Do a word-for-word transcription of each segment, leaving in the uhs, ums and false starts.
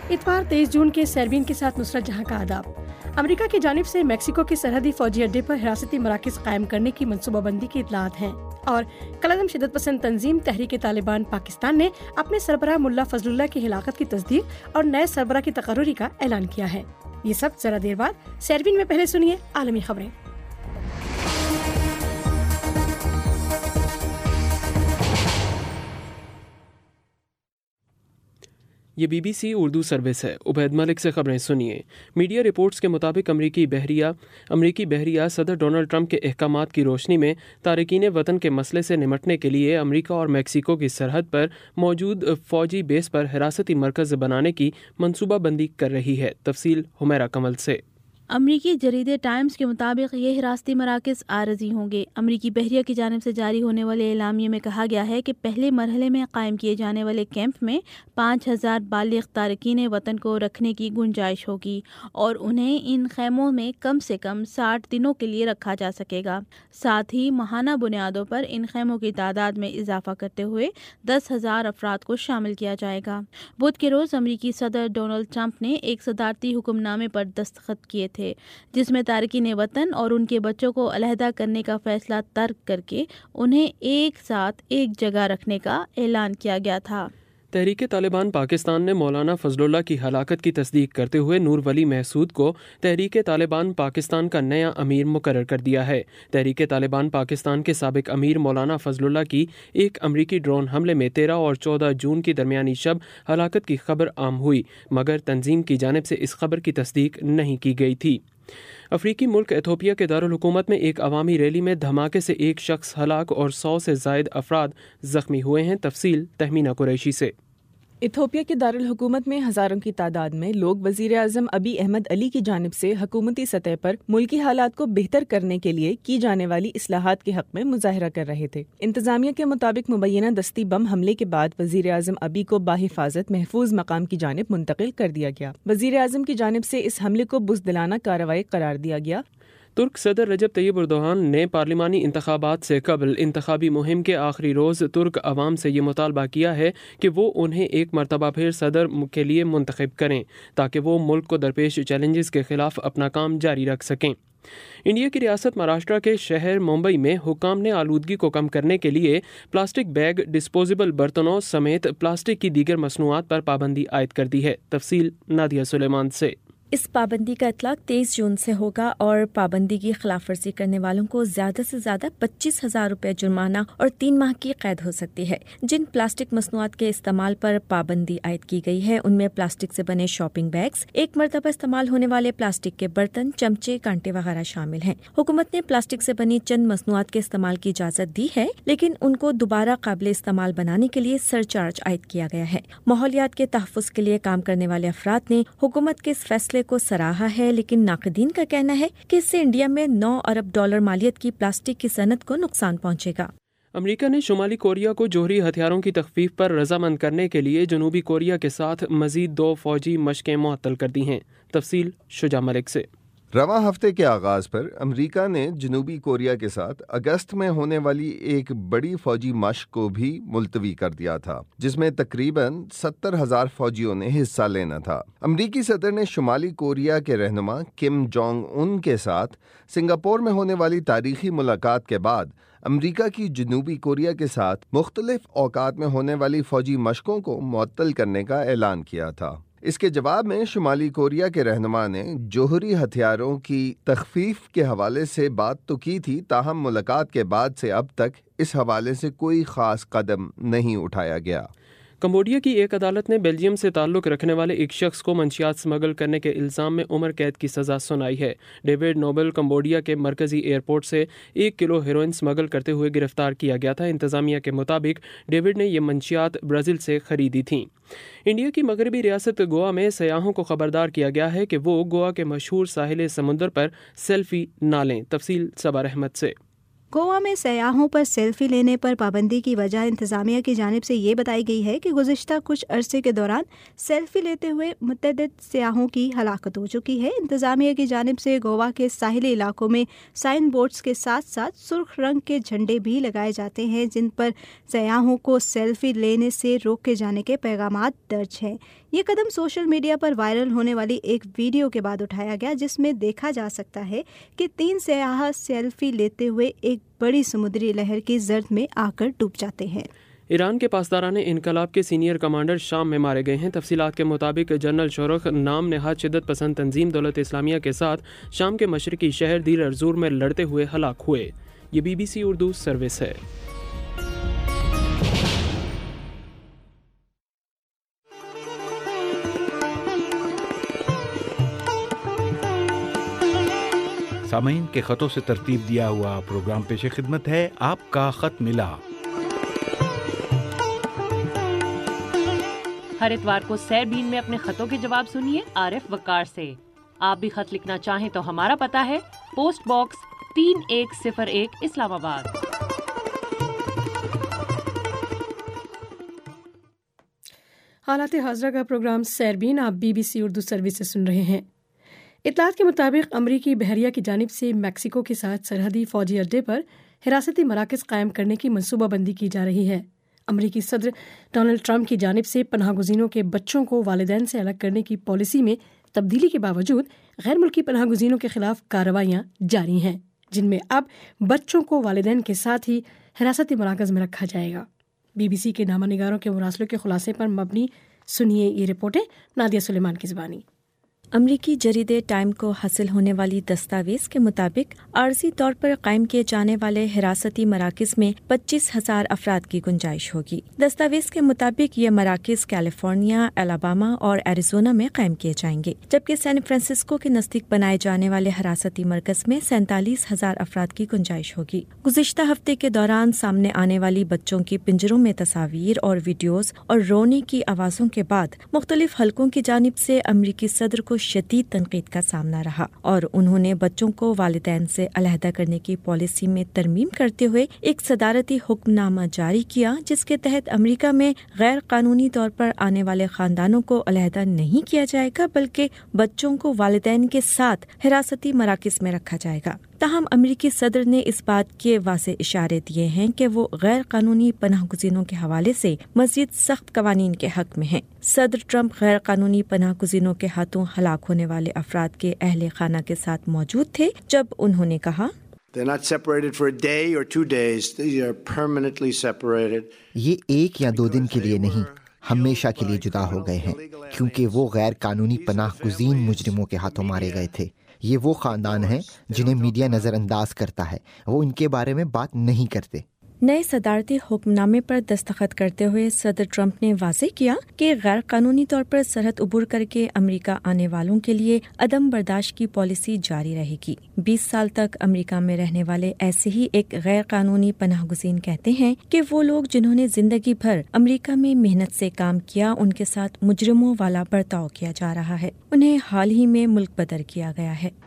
اتوار تیئیس جون کے سیربین کے ساتھ نصرت جہاں کا آداب۔ امریکہ کی جانب سے میکسیکو کے سرحدی فوجی اڈے پر حراستی مراکز قائم کرنے کی منصوبہ بندی کی اطلاعات ہیں، اور کالعدم شدت پسند تنظیم تحریک طالبان پاکستان نے اپنے سربراہ ملا فضل اللہ کی ہلاکت کی تصدیق اور نئے سربراہ کی تقرری کا اعلان کیا ہے۔ یہ سب ذرا دیر بعد سیربین میں، پہلے سنیے عالمی خبریں۔ یہ B B C Urdu service ہے۔ عبید ملک سے خبریں سنیے۔ میڈیا رپورٹس کے مطابق امریکی بحریہ امریکی بحریہ صدر ڈونلڈ ٹرمپ کے احکامات کی روشنی میں تارکین وطن کے مسئلے سے نمٹنے کے لیے امریکہ اور میکسیکو کی سرحد پر موجود فوجی بیس پر حراستی مرکز بنانے کی منصوبہ بندی کر رہی ہے۔ تفصیل حمیرہ کمل سے۔ امریکی جریدے ٹائمز کے مطابق یہ حراستی مراکز عارضی ہوں گے۔ امریکی بحریہ کی جانب سے جاری ہونے والے اعلامیے میں کہا گیا ہے کہ پہلے مرحلے میں قائم کیے جانے والے کیمپ میں پانچ ہزار بالغ تارکین وطن کو رکھنے کی گنجائش ہوگی اور انہیں ان خیموں میں کم سے کم ساٹھ دنوں کے لیے رکھا جا سکے گا۔ ساتھ ہی ماہانہ بنیادوں پر ان خیموں کی تعداد میں اضافہ کرتے ہوئے دس ہزار افراد کو شامل کیا جائے گا۔ بدھ کے روز امریکی صدر ڈونلڈ ٹرمپ نے ایک صدارتی حکم نامے پر دستخط کیے تھے جس میں تارکین وطن اور ان کے بچوں کو علیحدہ کرنے کا فیصلہ ترک کر کے انہیں ایک ساتھ ایک جگہ رکھنے کا اعلان کیا گیا تھا۔ تحریک طالبان پاکستان نے مولانا فضل اللہ کی ہلاکت کی تصدیق کرتے ہوئے نور ولی محسود کو تحریک طالبان پاکستان کا نیا امیر مقرر کر دیا ہے۔ تحریک طالبان پاکستان کے سابق امیر مولانا فضل اللہ کی ایک امریکی ڈرون حملے میں تیرہ اور چودہ جون کی درمیانی شب ہلاکت کی خبر عام ہوئی، مگر تنظیم کی جانب سے اس خبر کی تصدیق نہیں کی گئی تھی۔ افریقی ملک ایتھوپیا کے دارالحکومت میں ایک عوامی ریلی میں دھماکے سے ایک شخص ہلاک اور سو سے زائد افراد زخمی ہوئے ہیں۔ تفصیل تہمینہ قریشی سے۔ ایتھوپیا کے دارالحکومت میں ہزاروں کی تعداد میں لوگ وزیر اعظم ابی احمد علی کی جانب سے حکومتی سطح پر ملکی حالات کو بہتر کرنے کے لیے کی جانے والی اصلاحات کے حق میں مظاہرہ کر رہے تھے۔ انتظامیہ کے مطابق مبینہ دستی بم حملے کے بعد وزیر اعظم ابی کو بحفاظت محفوظ مقام کی جانب منتقل کر دیا گیا۔ وزیر اعظم کی جانب سے اس حملے کو بزدلانہ کارروائی قرار دیا گیا۔ ترک صدر رجب طیب اردوغان نے پارلیمانی انتخابات سے قبل انتخابی مہم کے آخری روز ترک عوام سے یہ مطالبہ کیا ہے کہ وہ انہیں ایک مرتبہ پھر صدر کے لیے منتخب کریں تاکہ وہ ملک کو درپیش چیلنجز کے خلاف اپنا کام جاری رکھ سکیں۔ انڈیا کی ریاست مہاراشٹر کے شہر ممبئی میں حکام نے آلودگی کو کم کرنے کے لیے پلاسٹک بیگ، ڈسپوزیبل برتنوں سمیت پلاسٹک کی دیگر مصنوعات پر پابندی عائد کر دی ہے۔ تفصیل نادیہ سلیمان سے۔ اس پابندی کا اطلاق تیئیس جون سے ہوگا اور پابندی کی خلاف ورزی کرنے والوں کو زیادہ سے زیادہ پچیس ہزار روپے جرمانہ اور تین ماہ کی قید ہو سکتی ہے۔ جن پلاسٹک مصنوعات کے استعمال پر پابندی عائد کی گئی ہے ان میں پلاسٹک سے بنے شاپنگ بیگز، ایک مرتبہ استعمال ہونے والے پلاسٹک کے برتن، چمچے، کانٹے وغیرہ شامل ہیں۔ حکومت نے پلاسٹک سے بنی چند مصنوعات کے استعمال کی اجازت دی ہے، لیکن ان کو دوبارہ قابل استعمال بنانے کے لیے سرچارج عائد کیا گیا ہے۔ ماحولیات کے تحفظ کے لیے کام کرنے والے افراد نے حکومت کے اس فیصلے کو سراہا ہے، لیکن ناقدین کا کہنا ہے کہ اس سے انڈیا میں نو ارب ڈالر مالیت کی پلاسٹک کی صنعت کو نقصان پہنچے گا۔ امریکہ نے شمالی کوریا کو جوہری ہتھیاروں کی تخفیف پر رضامند کرنے کے لیے جنوبی کوریا کے ساتھ مزید دو فوجی مشقیں معطل کر دی ہیں۔ تفصیل شجاع ملک سے۔ رواں ہفتے کے آغاز پر امریکہ نے جنوبی کوریا کے ساتھ اگست میں ہونے والی ایک بڑی فوجی مشق کو بھی ملتوی کر دیا تھا، جس میں تقریباً ستر ہزار فوجیوں نے حصہ لینا تھا۔ امریکی صدر نے شمالی کوریا کے رہنما کم جونگ ان کے ساتھ سنگاپور میں ہونے والی تاریخی ملاقات کے بعد امریکہ کی جنوبی کوریا کے ساتھ مختلف اوقات میں ہونے والی فوجی مشقوں کو معطل کرنے کا اعلان کیا تھا۔ اس کے جواب میں شمالی کوریا کے رہنما نے جوہری ہتھیاروں کی تخفیف کے حوالے سے بات تو کی تھی، تاہم ملاقات کے بعد سے اب تک اس حوالے سے کوئی خاص قدم نہیں اٹھایا گیا۔ کمبوڈیا کی ایک عدالت نے بیلجیم سے تعلق رکھنے والے ایک شخص کو منشیات اسمگل کرنے کے الزام میں عمر قید کی سزا سنائی ہے۔ ڈیوڈ نوبل کمبوڈیا کے مرکزی ایئرپورٹ سے ایک کلو ہیروئن اسمگل کرتے ہوئے گرفتار کیا گیا تھا۔ انتظامیہ کے مطابق ڈیوڈ نے یہ منشیات برازیل سے خریدی تھیں۔ انڈیا کی مغربی ریاست گوا میں سیاحوں کو خبردار کیا گیا ہے کہ وہ گوا کے مشہور ساحل سمندر پر سیلفی نہ لیں۔ تفصیل صبر احمد سے۔ گوا میں سیاحوں پر سیلفی لینے پر پابندی کی وجہ انتظامیہ کی جانب سے یہ بتائی گئی ہے کہ گزشتہ کچھ عرصے کے دوران سیلفی لیتے ہوئے متعدد سیاحوں کی ہلاکت ہو چکی ہے۔ انتظامیہ کی جانب سے گوا کے ساحلی علاقوں میں سائن بورڈز کے ساتھ ساتھ سرخ رنگ کے جھنڈے بھی لگائے جاتے ہیں جن پر سیاحوں کو سیلفی لینے سے روکے جانے کے پیغامات درج ہیں۔ یہ قدم سوشل میڈیا پر وائرل ہونے والی ایک ویڈیو کے بعد اٹھایا گیا جس میں دیکھا جا سکتا ہے کہ تین سیاح سیلفی لیتے ہوئے ایک بڑی سمندری لہر کی زرد میں آ کر ڈوب جاتے ہیں۔ ایران کے پاسداران انقلاب کے سینئر کمانڈر شام میں مارے گئے ہیں۔ تفصیلات کے مطابق جنرل شورخ نام نہاد شدت پسند تنظیم دولت اسلامیہ کے ساتھ شام کے مشرقی شہر دیر ارزور میں لڑتے ہوئے ہلاک ہوئے۔ یہ B B C Urdu service ہے۔ سامعین کے خطوں سے ترتیب دیا ہوا پروگرام پیش خدمت ہے آپ کا خط ملا۔ ہر اتوار کو سیر بین میں اپنے خطوں کے جواب سنیے عارف وقار سے۔ آپ بھی خط لکھنا چاہیں تو ہمارا پتہ ہے پوسٹ باکس تین ایک صفر ایک اسلام آباد۔ حالات حاضرہ کا پروگرام سیر بین آپ B B C Urdu service سے سن رہے ہیں۔ اطلاعات کے مطابق امریکی بحریہ کی جانب سے میکسیکو کے ساتھ سرحدی فوجی اڈے پر حراستی مراکز قائم کرنے کی منصوبہ بندی کی جا رہی ہے۔ امریکی صدر ڈونلڈ ٹرمپ کی جانب سے پناہ گزینوں کے بچوں کو والدین سے الگ کرنے کی پالیسی میں تبدیلی کے باوجود غیر ملکی پناہ گزینوں کے خلاف کارروائیاں جاری ہیں جن میں اب بچوں کو والدین کے ساتھ ہی حراستی مراکز میں رکھا جائے گا۔ بی بی سی کے نامہ نگاروں کے مراسلوں کے خلاصے پر مبنی سنیے یہ رپورٹیں نادیہ سلیمان کی زبانی۔ امریکی جریدے ٹائم کو حاصل ہونے والی دستاویز کے مطابق عارضی طور پر قائم کیے جانے والے حراستی مراکز میں پچیس ہزار افراد کی گنجائش ہوگی۔ دستاویز کے مطابق یہ مراکز کیلیفورنیا، الاباما اور ایریزونا میں قائم کیے جائیں گے، جبکہ سین فرانسسکو کے نزدیک بنائے جانے والے حراستی مرکز میں سینتالیس ہزار افراد کی گنجائش ہوگی۔ گزشتہ ہفتے کے دوران سامنے آنے والی بچوں کی پنجروں میں تصاویر اور ویڈیوز اور رونے کی آوازوں کے بعد مختلف حلقوں کی جانب سے امریکی صدر کو شدید تنقید کا سامنا رہا اور انہوں نے بچوں کو والدین سے علیحدہ کرنے کی پالیسی میں ترمیم کرتے ہوئے ایک صدارتی حکم نامہ جاری کیا جس کے تحت امریکہ میں غیر قانونی طور پر آنے والے خاندانوں کو علیحدہ نہیں کیا جائے گا بلکہ بچوں کو والدین کے ساتھ حراستی مراکز میں رکھا جائے گا۔ تاہم امریکی صدر نے اس بات کے واضح اشارے دیے ہیں کہ وہ غیر قانونی پناہ گزینوں کے حوالے سے مزید سخت قوانین کے حق میں ہیں۔ صدر ٹرمپ غیر قانونی پناہ گزینوں کے ہاتھوں ہلاک ہونے والے افراد کے اہل خانہ کے ساتھ موجود تھے جب انہوں نے کہا یہ ایک یا دو دن کے لیے نہیں، ہمیشہ کے لیے جدا ہو گئے ہیں کیونکہ وہ غیر قانونی پناہ گزین مجرموں کے ہاتھوں مارے گئے تھے۔ یہ وہ خاندان ہیں جنہیں میڈیا نظر انداز کرتا ہے، وہ ان کے بارے میں بات نہیں کرتے۔ نئے صدارتی حکم نامے پر دستخط کرتے ہوئے صدر ٹرمپ نے واضح کیا کہ غیر قانونی طور پر سرحد عبور کر کے امریکہ آنے والوں کے لیے عدم برداشت کی پالیسی جاری رہے گی۔ بیس سال تک امریکہ میں رہنے والے ایسے ہی ایک غیر قانونی پناہ گزین کہتے ہیں کہ وہ لوگ جنہوں نے زندگی بھر امریکہ میں محنت سے کام کیا ان کے ساتھ مجرموں والا برتاؤ کیا جا رہا ہے، انہیں حال ہی میں ملک بدر کیا گیا ہے۔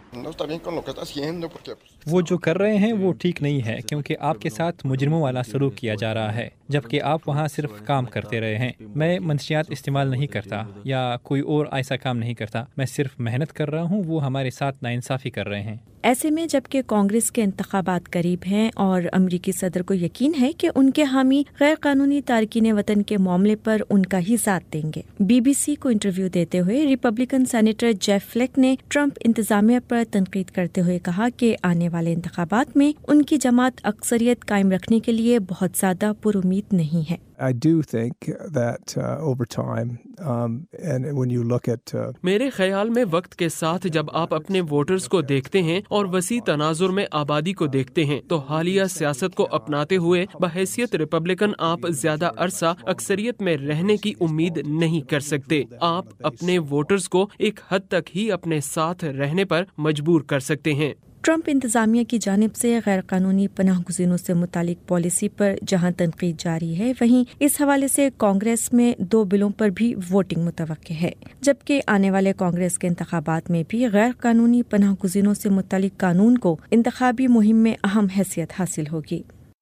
وہ جو کر رہے ہیں وہ ٹھیک نہیں ہے کیونکہ آپ کے ساتھ مجرموں والا سلوک کیا جا رہا ہے جبکہ آپ وہاں صرف کام کرتے رہے ہیں۔ میں منشیات استعمال نہیں کرتا یا کوئی اور ایسا کام نہیں کرتا، میں صرف محنت کر رہا ہوں، وہ ہمارے ساتھ ناانصافی کر رہے ہیں۔ ایسے میں جبکہ کانگریس کے انتخابات قریب ہیں اور امریکی صدر کو یقین ہے کہ ان کے حامی غیر قانونی تارکین وطن کے معاملے پر ان کا ہی ساتھ دیں گے۔ بی بی سی کو انٹرویو دیتے ہوئے ریپبلکن سینیٹر جیف فلیک نے ٹرمپ انتظامیہ پر تنقید کرتے ہوئے کہا کہ آنے والے انتخابات میں ان کی جماعت اکثریت قائم رکھنے کے لیے بہت زیادہ پر امید نہیں ہے۔ I do think that uh, over time um, and when you look at uh, میرے خیال میں وقت کے ساتھ جب آپ اپنے ووٹرز کو دیکھتے ہیں اور وسیع تناظر میں آبادی کو دیکھتے ہیں تو حالیہ سیاست کو اپناتے ہوئے بحیثیت ریپبلکن آپ زیادہ عرصہ اکثریت میں رہنے کی امید نہیں کر سکتے۔ آپ اپنے ووٹرز کو ایک حد تک ہی اپنے ساتھ رہنے پر مجبور کر سکتے ہیں۔ ٹرمپ انتظامیہ کی جانب سے غیر قانونی پناہ گزینوں سے متعلق پالیسی پر جہاں تنقید جاری ہے، وہیں اس حوالے سے کانگریس میں دو بلوں پر بھی ووٹنگ متوقع ہے، جبکہ آنے والے کانگریس کے انتخابات میں بھی غیر قانونی پناہ گزینوں سے متعلق قانون کو انتخابی مہم میں اہم حیثیت حاصل ہوگی۔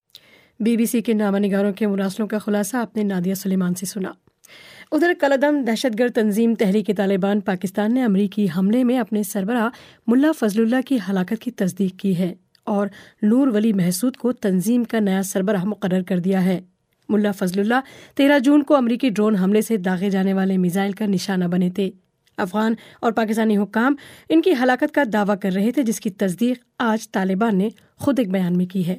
بی بی سی کے نامہ نگاروں کے مراسلوں کا خلاصہ آپ نے نادیہ سلیمان سے سنا۔ ادھر کالعدم دہشت گرد تنظیم تحریک طالبان پاکستان نے امریکی حملے میں اپنے سربراہ ملا فضل اللہ کی ہلاکت کی تصدیق کی ہے اور نور ولی محسود کو تنظیم کا نیا سربراہ مقرر کر دیا ہے۔ ملا فضل اللہ تیرہ جون کو امریکی ڈرون حملے سے داغے جانے والے میزائل کا نشانہ بنے تھے۔ افغان اور پاکستانی حکام ان کی ہلاکت کا دعویٰ کر رہے تھے، جس کی تصدیق آج طالبان نے خود ایک بیان میں کی ہے۔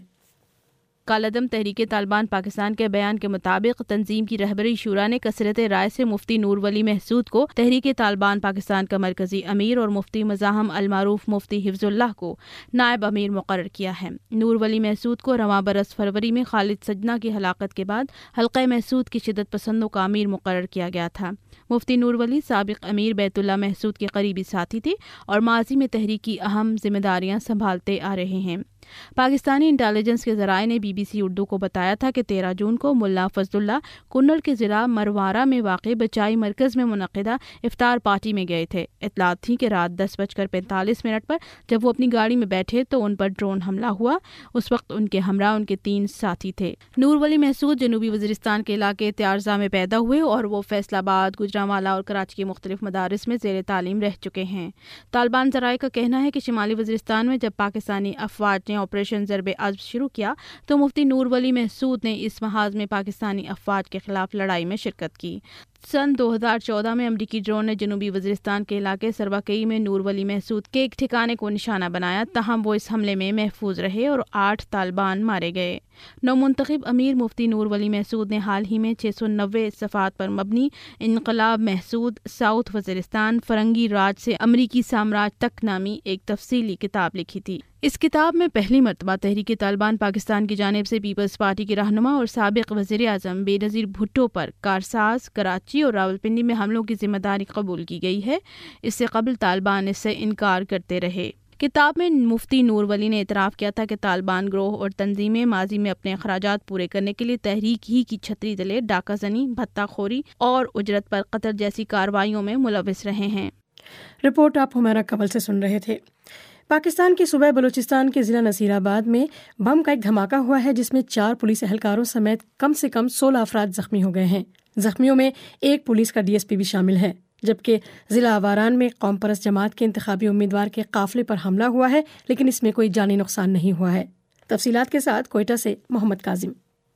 کالعدم تحریک طالبان پاکستان کے بیان کے مطابق تنظیم کی رہبری شورا نے کثرت رائے سے مفتی نور ولی محسود کو تحریک طالبان پاکستان کا مرکزی امیر اور مفتی مزاحم المعروف مفتی حفظ اللہ کو نائب امیر مقرر کیا ہے۔ نور ولی محسود کو رواں برس فروری میں خالد سجنا کی ہلاکت کے بعد حلقہ محسود کی شدت پسندوں کا امیر مقرر کیا گیا تھا۔ مفتی نور ولی سابق امیر بیت اللہ محسود کے قریبی ساتھی تھے اور ماضی میں تحریک کی اہم ذمہ داریاں سنبھالتے آ رہے ہیں۔ پاکستانی انٹیلیجنس کے ذرائع نے بی بی سی اردو کو بتایا تھا کہ تیرہ جون کو ملا فضل اللہ کنڑ کے ضلع مروارہ میں واقع بچائی مرکز میں منعقدہ افطار پارٹی میں گئے تھے۔ اطلاعات تھی کہ رات دس بج کر پینتالیس منٹ پر جب وہ اپنی گاڑی میں بیٹھے تو ان پر ڈرون حملہ ہوا۔ اس وقت ان کے ہمراہ ان کے تین ساتھی تھے۔ نور ولی محسود جنوبی وزیرستان کے علاقے تیارزا میں پیدا ہوئے اور وہ فیصل آباد، گوجرانوالا اور کراچی کے مختلف مدارس میں زیر تعلیم رہ چکے ہیں۔ طالبان ذرائع کا کہنا ہے کہ شمالی وزیرستان میں جب پاکستانی افواج نے آپریشن ضرب عضب شروع کیا تو مفتی نور ولی محسود نے اس محاذ میں پاکستانی افواج کے خلاف لڑائی میں شرکت کی۔ سن دو ہزار چودہ میں امریکی ڈرون نے جنوبی وزیرستان کے علاقے سرواکئی میں نور ولی محسود کے ایک ٹھکانے کو نشانہ بنایا، تاہم وہ اس حملے میں محفوظ رہے اور آٹھ طالبان مارے گئے۔ نو منتخب امیر مفتی نور ولی محسود نے حال ہی میں چھ سو نوے صفحات پر مبنی انقلاب محسود ساؤتھ وزیرستان فرنگی راج سے امریکی سامراج تک نامی ایک تفصیلی کتاب لکھی تھی۔ اس کتاب میں پہلی مرتبہ تحریک طالبان پاکستان کی جانب سے پیپلز پارٹی کے رہنما اور سابق وزیر اعظم بے نظیر بھٹو پر کارساز، کراچی اور راولپنڈی میں حملوں کی ذمہ داری قبول کی گئی ہے۔ اس سے قبل طالبان اس سے انکار کرتے رہے۔ کتاب میں مفتی نور ولی نے اعتراف کیا تھا کہ طالبان گروہ اور تنظیمیں ماضی میں اپنے اخراجات پورے کرنے کے لیے تحریک ہی کی چھتری تلے ڈاکہ زنی، بھتہ خوری اور اجرت پر قتل جیسی کارروائیوں میں ملوث رہے ہیں۔ رپورٹ آپ ہمارا کمل سے سن رہے تھے۔ پاکستان کے صوبہ بلوچستان کے ضلع نصیر آباد میں بم کا ایک دھماکہ ہوا ہے، جس میں چار پولیس اہلکاروں سمیت کم سے کم سولہ افراد زخمی ہو گئے ہیں۔ زخمیوں میں ایک پولیس کا ڈی ایس پی بھی شامل ہے، جبکہ ضلع آواران میں قوم پرست جماعت کے انتخابی امیدوار کے قافلے پر حملہ ہوا ہے، لیکن اس میں کوئی جانی نقصان نہیں ہوا ہے۔ تفصیلات کے ساتھ کوئٹہ سے محمد کاظم۔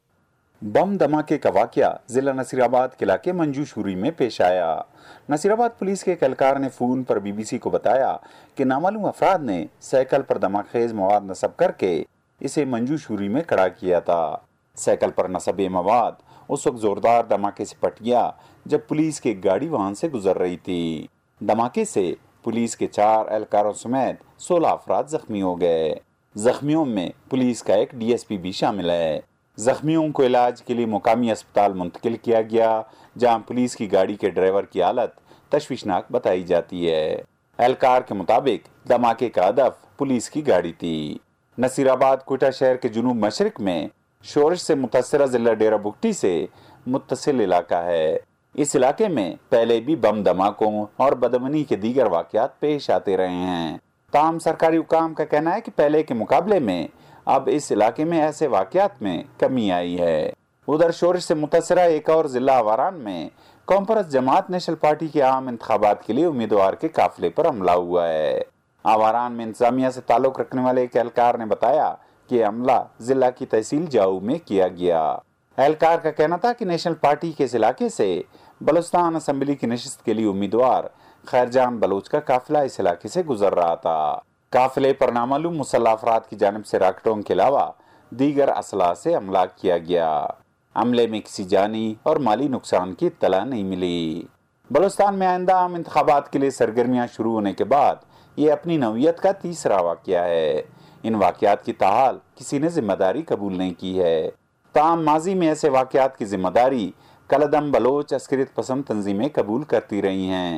بم دھماکے کا واقعہ ضلع نصیر آباد کے علاقے منجو شوری میں پیش آیا۔ نصیر آباد پولیس کے ایک اہلکار نے فون پر بی بی سی کو بتایا کہ نامعلوم افراد نے سائیکل پر دھماکہ خیز مواد نصب کر کے اسے منجو شوری میں کھڑا کیا تھا۔ سائیکل پر نصب یہ مواد اس وقت زوردار دھماکے سے پھٹ گیا جب پولیس کی گاڑی وہاں سے گزر رہی تھی۔ دھماکے سے پولیس کے چار اہلکاروں سمیت سولہ افراد زخمی ہو گئے۔ زخمیوں میں پولیس کا ایک ڈی ایس پی بھی شامل ہے۔ زخمیوں کو علاج کے لیے مقامی اسپتال منتقل کیا گیا، جہاں پولیس کی گاڑی کے ڈرائیور کی حالت تشویشناک بتائی جاتی ہے۔ اہلکار کے مطابق دھماکے کا ہدف پولیس کی گاڑی تھی۔ نصیر آباد کوئٹہ شہر کے جنوب مشرق میں شورش سے متاثرہ ضلع ڈیرہ بگٹی سے متصل علاقہ ہے۔ اس علاقے میں پہلے بھی بم دھماکوں اور بدامنی کے دیگر واقعات پیش آتے رہے ہیں۔ تاہم سرکاری حکام کا کہنا ہے کہ پہلے کے مقابلے میں اب اس علاقے میں ایسے واقعات میں کمی آئی ہے۔ ادھر شورش سے متاثرہ ایک اور ضلع آواران میں قوم پرست جماعت نیشنل پارٹی کے عام انتخابات کے لیے امیدوار کے قافلے پر حملہ ہوا ہے۔ آواران میں انتظامیہ سے تعلق رکھنے والے ایک اہلکار نے بتایا کہ یہ حملہ ضلع کی تحصیل جاؤ میں کیا گیا۔ اہلکار کا کہنا تھا کہ نیشنل پارٹی کے اس علاقے سے بلوچستان اسمبلی کی نشست کے لیے امیدوار خیرجان بلوچ کا قافلہ اس علاقے سے گزر رہا تھا۔ قافلے پر نامعلوم مسلح افراد کی جانب سے راکٹوں کے علاوہ دیگر اسلحہ سے حملہ کیا گیا۔ حملے میں کسی جانی اور مالی نقصان کی اطلاع نہیں ملی۔ بلوچستان میں آئندہ عام انتخابات کے لیے سرگرمیاں شروع ہونے کے بعد یہ اپنی نوعیت کا تیسرا واقعہ ہے۔ ان واقعات کی تاحال کسی نے ذمہ داری قبول نہیں کی ہے۔ تاہم ماضی میں ایسے واقعات کی ذمہ داری کالعدم بلوچ عسکریت پسند تنظیمیں قبول کرتی رہی ہیں۔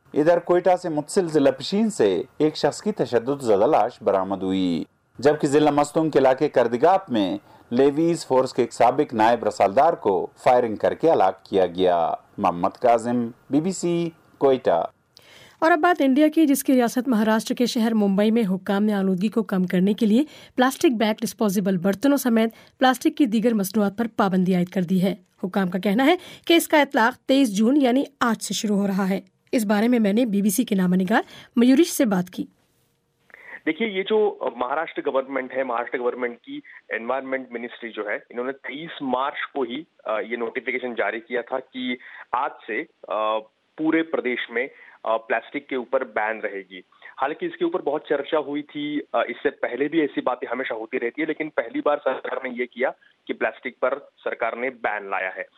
ادھر کوئٹہ سے متصل ضلع پشین سے ایک شخص کی تشدد زدہ لاش برآمد ہوئی، جبکہ ضلع مستونگ کے علاقے کردگاپ میں لیویز فورس کے ایک سابق نائب رسالدار کو فائرنگ کر کے ہلاک کیا گیا۔ Muhammad Kazim, B B C, Quetta. اور اب بات انڈیا کی، جس کی ریاست مہاراشٹر کے شہر ممبئی میں حکام نے آلودگی کو کم کرنے کے لیے پلاسٹک بیگ، ڈسپوزیبل برتنوں سمیت پلاسٹک کی دیگر مصنوعات پر پابندی عائد کر دی ہے۔ حکام کا کہنا ہے کہ اس کا اطلاق تیئیس جون یعنی آج سے شروع ہو رہا ہے۔ اس بارے میں میں نے بی بی سی کے نامہ نگار میورش سے بات کی۔ دیکھیے، یہ جو مہاراشٹر گورنمنٹ ہے، مہاراشٹر گورنمنٹ کی انوائرمنٹ منسٹری جو ہے، انہوں نے تیئیس مارچ کو ہی یہ نوٹیفیکیشن جاری کیا تھا کہ آج سے پورے پردیش میں پلاسٹک کے اوپر بین رہے گی۔ حالانکہ اس کے اوپر بہت چرچا ہوئی تھی، اس سے پہلے بھی ایسی باتیں ہمیشہ ہوتی رہتی ہے، لیکن پہلی بار سرکار نے یہ کیا کہ پلاسٹک پر سرکار نے بین لایا ہے۔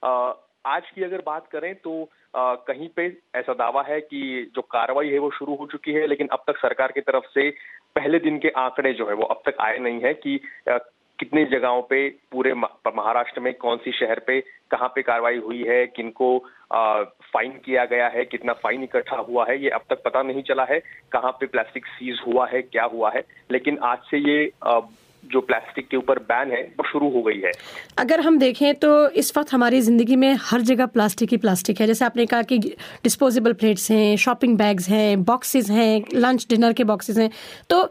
آج کی اگر بات کریں تو کہیں پہ ایسا دعویٰ ہے کہ جو کارروائی ہے وہ شروع ہو چکی ہے، لیکن اب تک سرکار کی طرف سے پہلے دن کے آنکڑے جو ہے وہ اب تک آئے نہیں ہے کہ کتنی جگہوں پہ پورے مہاراشٹر میں کون سی شہر پہ کہاں پہ کارروائی ہوئی ہے، کن کو فائن کیا گیا ہے، کتنا فائن اکٹھا ہوا ہے، یہ اب تک پتہ نہیں چلا ہے کہاں پہ پلاسٹک سیز ہوا ہے، کیا ہوا ہے، لیکن آج سے یہ جو پلاسٹک کے اوپر بین ہے وہ شروع ہو گئی ہے۔ اگر ہم دیکھیں تو اس وقت ہماری زندگی میں ہر جگہ پلاسٹک ہی پلاسٹک ہے، جیسے آپ نے کہا کہ ڈسپوزیبل پلیٹس ہیں، شاپنگ بیگز ہیں، باکسز ہیں، لنچ ڈنر کے باکسز ہیں، تو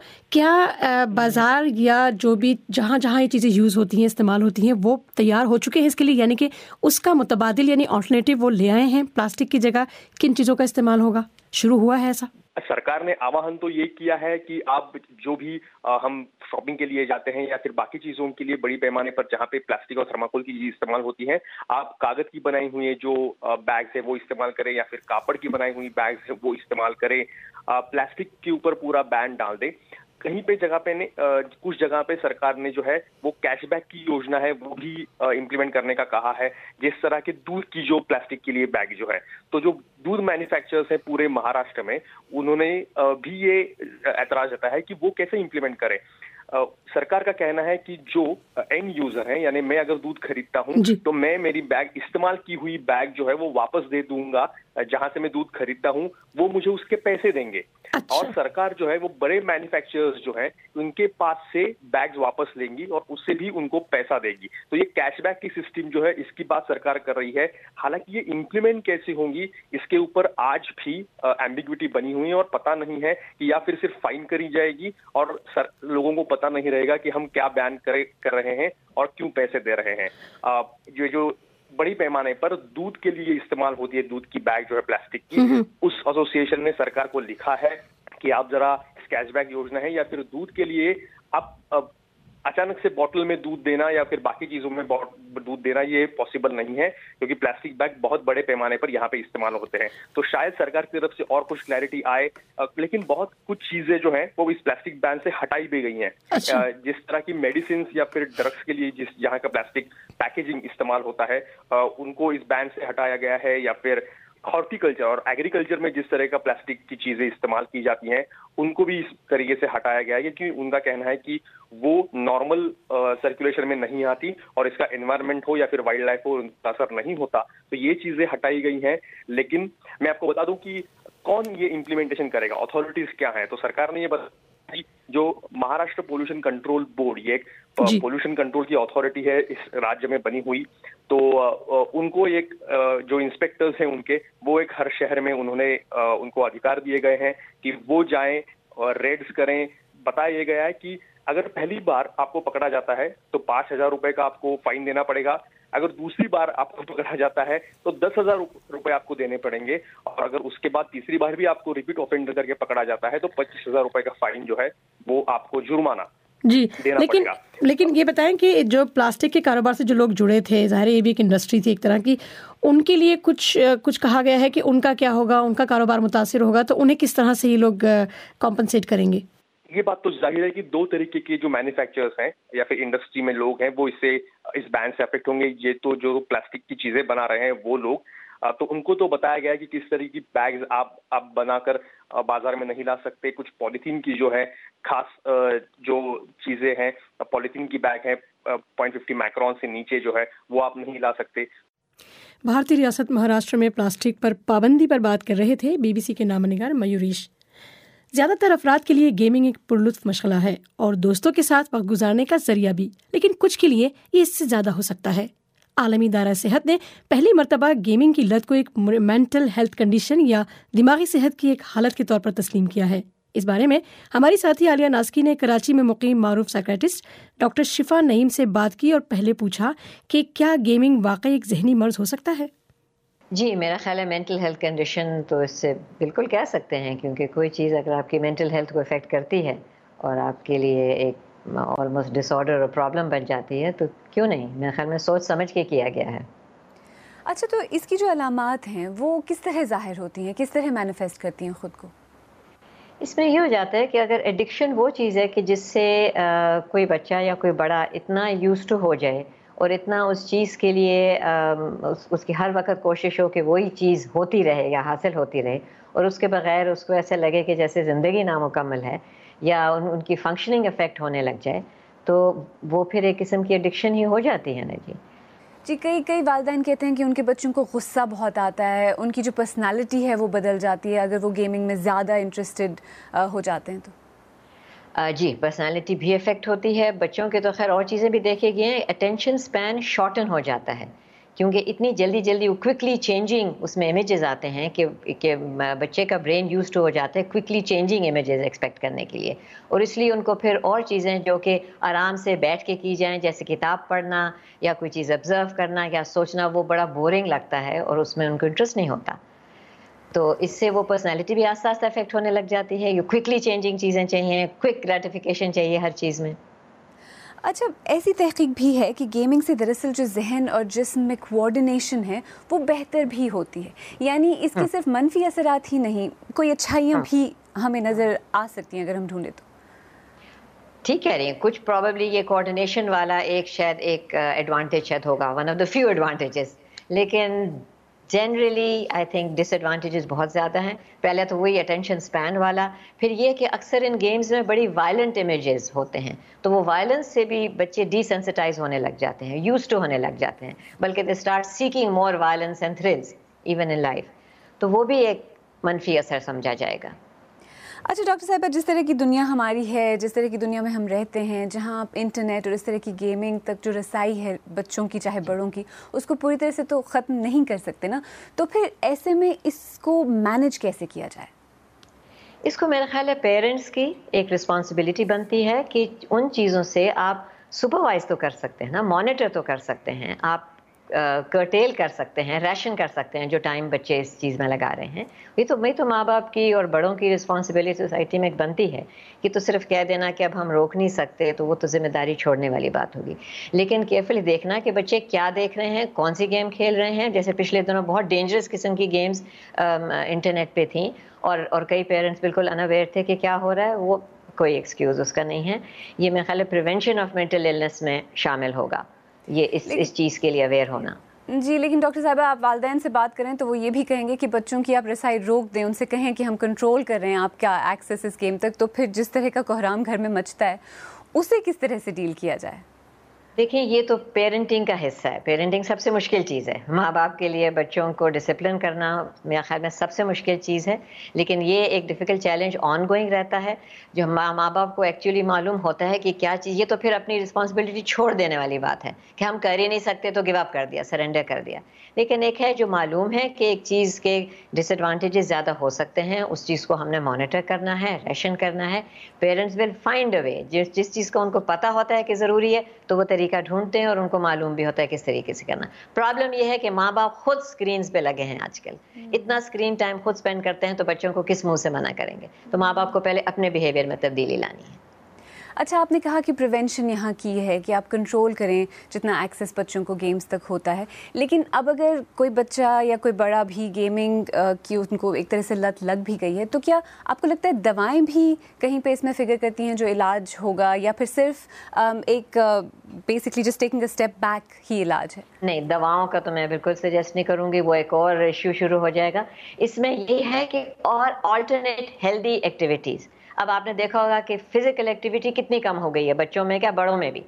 کیا بازار یا جو بھی جہاں جہاں یہ چیزیں یوز ہوتی ہیں، استعمال ہوتی ہیں، وہ تیار ہو چکے ہیں اس کے لیے، یعنی کہ اس کا متبادل یعنی آلٹرنیٹیو وہ لے آئے ہیں؟ پلاسٹک کی جگہ کن چیزوں کا استعمال ہوگا؟ شروع ہوا ہے ایسا؟ سرکار نے آواہن تو یہ کیا ہے کہ آپ جو بھی ہم شاپنگ کے لیے جاتے ہیں یا پھر باقی چیزوں کے لیے بڑی پیمانے پر جہاں پہ پلاسٹک اور تھرماکول کی چیز استعمال ہوتی ہیں، آپ کاغذ کی بنائی ہوئی جو بیگز ہیں وہ استعمال کریں، یا پھر کاپڑ کی بنائی ہوئی بیگز ہیں وہ استعمال کریں۔ پلاسٹک کے اوپر پورا بین ڈال دیں۔ کہیں پہ جگہ پہ کچھ جگہ پہ سرکار نے جو ہے وہ کیش بیک کی یوجنا ہے وہ بھی امپلیمنٹ کرنے کا کہا ہے، جس طرح کے دودھ کی جو پلاسٹک کے لیے بیگ جو ہے، تو جو دودھ مینوفیکچررز ہیں پورے مہاراشٹر میں، انہوں نے بھی یہ اعتراض جتایا ہے کہ وہ کیسے امپلیمنٹ کریں۔ سرکار کا کہنا ہے کہ جو اینڈ یوزر ہیں، یعنی میں اگر دودھ خریدتا ہوں جی. تو میں میری بیگ استعمال کی ہوئی بیگ جو ہے وہ واپس دے دوں گا، جہاں سے میں دودھ خریدتا ہوں وہ مجھے اس کے پیسے دیں گے۔ اچھا۔ اور سرکار جو ہے وہ بڑے مینوفیکچررز جو ہیں ان کے پاس سے بیگز واپس لیں گی اور اس سے بھی ان کو پیسہ دے گی۔ تو یہ کیش بیک کی سسٹم جو ہے اس کی بات سرکار کر رہی ہے۔ حالانکہ یہ امپلیمنٹ کیسے ہوں گی اس کے اوپر آج بھی ایمبیگوٹی بنی ہوئی ہے اور پتہ نہیں ہے کہ یا پھر صرف فائن کری جائے گی اور سر لوگوں کو پتہ نہیں رہے گا کہ ہم کیا بیان کر رہے ہیں اور کیوں پیسے دے رہے ہیں۔ یہ جو بڑی پیمانے پر دودھ کے لیے استعمال ہوتی ہے، دودھ کی بیگ جو ہے پلاسٹک کی، اس ایسوسیشن نے سرکار کو لکھا ہے کہ آپ ذرا کیش بیک یوجنا ہے یا پھر دودھ کے لیے آپ اچانک سے بوٹل میں دودھ دینا یا پھر باقی چیزوں میں دودھ دینا یہ پاسبل نہیں ہے، کیونکہ پلاسٹک بیگ بہت بڑے پیمانے پر یہاں پہ استعمال ہوتے ہیں۔ تو شاید سرکار کی طرف سے اور کچھ کلیئرٹی آئے، لیکن بہت کچھ چیزیں جو ہیں وہ اس پلاسٹک بین سے ہٹائی بھی گئی ہیں۔ اچھا۔ جس طرح کی میڈیسنز یا پھر ڈرگس کے لیے جس جہاں کا پلاسٹک پیکیجنگ استعمال ہوتا ہے ان کو اس بین سے ہٹایا گیا ہے، یا پھر ہارٹیکلچر اور ایگریکلچر میں جس طرح کا پلاسٹک کی چیزیں استعمال کی جاتی ہیں ان کو بھی اس طریقے سے ہٹایا گیا ہے، کیونکہ ان کا کہنا ہے کہ وہ نارمل سرکولیشن میں نہیں آتی اور اس کا انوائرمنٹ ہو یا پھر وائلڈ لائف ہو ان کا اثر نہیں ہوتا، تو یہ چیزیں ہٹائی گئی ہیں۔ لیکن میں آپ کو بتا دوں کہ کون یہ امپلیمنٹیشن کرے گا، اتھارٹیز کیا ہیں۔ تو سرکار نے یہ بتا جو مہاراشٹر پولوشن کنٹرول بورڈ، یہ ایک پولوشن کنٹرول کی اتھارٹی ہے اس راجیہ میں بنی ہوئی، تو ان کو ایک جو انسپیکٹرز ہیں ان کے وہ ایک ہر شہر میں انہوں نے ان کو ادھیکار دیے گئے ہیں کہ وہ جائیں اور ریڈز کریں۔ بتایا یہ گیا ہے کہ اگر پہلی بار آپ کو پکڑا جاتا ہے تو پانچ ہزار روپے کا آپ کو فائن دینا پڑے گا، اگر دوسری بار آپ کو پکڑا جاتا ہے تو دس ہزار روپے آپ کو دینے پڑیں گے، اور اگر اس کے بعد تیسری بار بھی آپ کو ریپیٹ آفینڈر کر کے پکڑا جاتا ہے تو پچیس ہزار روپے کا فائن جو ہے وہ آپ کو جرمانہ جی لیکن لیکن یہ بتائیں کہ جو پلاسٹک کے کاروبار سے جو لوگ جڑے تھے، ظاہر ہے یہ بھی ایک انڈسٹری تھی ایک طرح کی، ان کے لیے کچھ کچھ کہا گیا ہے کہ ان کا کیا ہوگا، ان کا کاروبار متاثر ہوگا، تو انہیں کس طرح سے یہ لوگ کمپنسیٹ کریں گے؟ یہ بات تو ظاہر ہے کہ دو طریقے کے جو مینوفیکچررز ہیں یا پھر انڈسٹری میں لوگ ہیں وہ اس سے اس بین سے افیکٹ ہوں گے۔ یہ تو جو پلاسٹک کی چیزیں بنا رہے ہیں وہ لوگ، تو ان کو تو بتایا گیا کہ کس طرح کی بیگز آپ آپ بنا کر بازار میں نہیں لا سکتے۔ کچھ پولیتھین کی جو ہے خاص جو چیزیں ہیں، پولیتھین کی بیگ ہیں پوائنٹ ففٹی مائکرون سے نیچے جو ہے وہ آپ نہیں لا سکتے۔ بھارتی ریاست مہاراشٹر میں پلاسٹک پر پابندی پر بات کر رہے تھے بی بی سی کے نامہ نگار میوریش۔ زیادہ تر افراد کے لیے گیمنگ ایک پرلطف مشغلہ ہے اور دوستوں کے ساتھ وقت گزارنے کا ذریعہ بھی، لیکن کچھ کے لیے یہ اس سے زیادہ ہو سکتا ہے۔ عالمی ادارہ صحت نے پہلی مرتبہ گیمنگ کی لت کو ایک مینٹل ہیلتھ کنڈیشن یا دماغی صحت کی ایک حالت کے طور پر تسلیم کیا ہے۔ اس بارے میں ہماری ساتھی عالیہ نازکی نے کراچی میں مقیم معروف سائیکیٹرسٹ ڈاکٹر شفا نعیم سے بات کی اور پہلے پوچھا کہ کیا گیمنگ واقعی ایک ذہنی مرض ہو سکتا ہے؟ جی، میرا خیال ہے مینٹل ہیلتھ کنڈیشن تو اس سے بالکل کہہ سکتے ہیں، کیونکہ کوئی چیز اگر آپ کی مینٹل ہیلتھ کو افیکٹ کرتی ہے اور آپ کے لیے ایک آلموسٹ ڈس آرڈر اور پرابلم بن جاتی ہے تو کیوں نہیں، میرے خیال میں سوچ سمجھ کے کیا گیا ہے۔ اچھا، تو اس کی جو علامات ہیں وہ کس طرح ظاہر ہوتی ہیں، کس طرح مینیفیسٹ کرتی ہیں خود کو؟ اس میں یہ ہو جاتا ہے کہ اگر ایڈکشن وہ چیز ہے کہ جس سے کوئی بچہ یا کوئی بڑا اتنا یوز ٹو ہو جائے اور اتنا اس چیز کے لیے اس کی ہر وقت کوشش ہو کہ وہی چیز ہوتی رہے یا حاصل ہوتی رہے، اور اس کے بغیر اس کو ایسے لگے کہ جیسے زندگی نامکمل ہے یا ان ان کی فنکشننگ افیکٹ ہونے لگ جائے، تو وہ پھر ایک قسم کی ایڈکشن ہی ہو جاتی ہے نا۔ جی جی کئی کئی والدین کہتے ہیں کہ ان کے بچوں کو غصہ بہت آتا ہے، ان کی جو پرسنالٹی ہے وہ بدل جاتی ہے اگر وہ گیمنگ میں زیادہ انٹرسٹڈ ہو جاتے ہیں تو۔ جی، پرسنالٹی بھی افیکٹ ہوتی ہے، بچوں کے تو خیر اور چیزیں بھی دیکھے گئے ہیں، اٹینشن سپین شارٹن ہو جاتا ہے، کیونکہ اتنی جلدی جلدی کوئکلی چینجنگ اس میں امیجز آتے ہیں کہ کہ بچے کا برین یوز ٹو ہو جاتا ہے کوئکلی چینجنگ امیجز ایکسپیکٹ کرنے کے لیے، اور اس لیے ان کو پھر اور چیزیں جو کہ آرام سے بیٹھ کے کی جائیں جیسے کتاب پڑھنا یا کوئی چیز آبزرو کرنا یا سوچنا، وہ بڑا بورنگ لگتا ہے اور اس میں ان کو انٹرسٹ نہیں ہوتا، تو اس سے وہ پرسنالٹی بھی آہستہ آہستہ افیکٹ ہونے لگ جاتی ہے۔ یہ کوئکلی چینجنگ چیزیں چاہیے، کوئک گریٹیفیکیشن چاہیے ہر چیز میں۔ اچھا، ایسی تحقیق بھی ہے کہ گیمنگ سے دراصل جو ذہن اور جسم میں کوآرڈینیشن ہے وہ بہتر بھی ہوتی ہے، یعنی اس کے صرف منفی اثرات ہی نہیں، کوئی اچھائیاں بھی ہمیں نظر آ سکتی ہیں اگر ہم ڈھونڈیں تو۔ ٹھیک کہہ رہی ہیں، کچھ پروبیبلی یہ کوآرڈینیشن والا ایک شاید ایک ایڈوانٹیج شاید ہوگا، one of the few advantages, لیکن generally I think disadvantages بہت زیادہ ہیں۔ پہلے تو وہی اٹینشن سپین والا، پھر یہ کہ اکثر ان گیمز میں بڑی وائلنٹ امیجز ہوتے ہیں، تو وہ وائلنس سے بھی بچے ڈی سینسٹائز ہونے لگ جاتے ہیں، یوز ٹو ہونے لگ جاتے ہیں، بلکہ they start seeking more violence and thrills even in life, تو وہ بھی ایک منفی اثر سمجھا جائے گا۔ اچھا ڈاکٹر صاحبہ، جس طرح کی دنیا ہماری ہے، جس طرح کی دنیا میں ہم رہتے ہیں، جہاں آپ انٹرنیٹ اور اس طرح کی گیمنگ تک جو رسائی ہے بچوں کی چاہے بڑوں کی، اس کو پوری طرح سے تو ختم نہیں کر سکتے نا، تو پھر ایسے میں اس کو مینج کیسے کیا جائے؟ اس کو میرا خیال ہے پیرنٹس کی ایک رسپانسبلٹی بنتی ہے کہ ان چیزوں سے آپ سپروائز تو کر سکتے ہیں نا، مانیٹر تو کر سکتے ہیں، آپ کرٹیل کر سکتے ہیں، ریشن کر سکتے ہیں جو ٹائم بچے اس چیز میں لگا رہے ہیں۔ یہ تو میں تو ماں باپ کی اور بڑوں کی رسپانسبلٹی سوسائٹی میں ایک بنتی ہے کہ تو صرف کہہ دینا کہ اب ہم روک نہیں سکتے تو وہ تو ذمہ داری چھوڑنے والی بات ہوگی، لیکن کیئرفلی دیکھنا کہ بچے کیا دیکھ رہے ہیں، کون سی گیم کھیل رہے ہیں۔ جیسے پچھلے دنوں بہت ڈینجرس قسم کی گیمز انٹرنیٹ پہ تھیں اور اور کئی پیرنٹس بالکل اناویئر تھے کہ کیا ہو رہا ہے، وہ کوئی ایکسکیوز اس کا نہیں ہے۔ یہ میرے خیال ہے پریونشن آف مینٹل النس میں شامل ہوگا، یہ اس اس چیز کے لیے اویئر ہونا۔ جی، لیکن ڈاکٹر صاحبہ آپ والدین سے بات کریں تو وہ یہ بھی کہیں گے کہ بچوں کی آپ رسائی روک دیں، ان سے کہیں کہ ہم کنٹرول کر رہے ہیں آپ کا ایکسیس اس گیم تک، تو پھر جس طرح کا کوہرام گھر میں مچتا ہے اسے کس طرح سے ڈیل کیا جائے؟ دیکھیں، یہ تو پیرنٹنگ کا حصہ ہے، پیرنٹنگ سب سے مشکل چیز ہے، ماں باپ کے لیے بچوں کو ڈسپلن کرنا میرے خیال میں سب سے مشکل چیز ہے، لیکن یہ ایک ڈیفیکلٹ چیلنج آن گوئنگ رہتا ہے جو ماں ماں باپ کو ایکچولی معلوم ہوتا ہے کہ کیا چیز، یہ تو پھر اپنی رسپانسبلٹی چھوڑ دینے والی بات ہے کہ ہم کر ہی نہیں سکتے تو گیو اپ کر دیا، سرنڈر کر دیا، لیکن ایک ہے جو معلوم ہے کہ ایک چیز کے ڈس ایڈوانٹیجز زیادہ ہو سکتے ہیں، اس چیز کو ہم نے مانیٹر کرنا ہے، ریشن کرنا ہے۔ پیرنٹس ول فائنڈ اے وے، جس جس چیز کا ان کو پتہ ہوتا ہے کہ ضروری ہے تو وہ طریقہ ڈھونڈتے ہیں اور ان کو معلوم بھی ہوتا ہے کس طریقے سے کرنا۔ پرابلم یہ ہے کہ ماں باپ خود اسکرینز پہ لگے ہیں آج کل، اتنا اسکرین ٹائم خود اسپینڈ کرتے ہیں تو بچوں کو کس منہ سے منع کریں گے؟ تو ماں باپ کو پہلے اپنے بیہیویئر میں تبدیلی لانی ہے۔ اچھا، آپ نے کہا کہ پریونشن یہاں کی ہے کہ آپ کنٹرول کریں جتنا ایکسیس بچوں کو گیمز تک ہوتا ہے، لیکن اب اگر کوئی بچہ یا کوئی بڑا بھی گیمنگ کی ان کو ایک طرح سے لت لگ بھی گئی ہے تو کیا آپ کو لگتا ہے دوائیں بھی کہیں پہ اس میں فگر کرتی ہیں جو علاج ہوگا، یا پھر صرف ایک basically just taking a step back ہی علاج ہے؟ نہیں، دواؤں کا تو میں بالکل سجیسٹ نہیں کروں گی، وہ ایک اور ایشو شروع ہو جائے گا۔ اس میں یہ ہے کہ اور آلٹرنیٹ ہیلدی ایکٹیویٹیز، اب آپ نے دیکھا ہوگا کہ فزیکل ایکٹیویٹی کتنی کم ہو گئی ہے بچوں میں، کیا بڑوں میں بھی،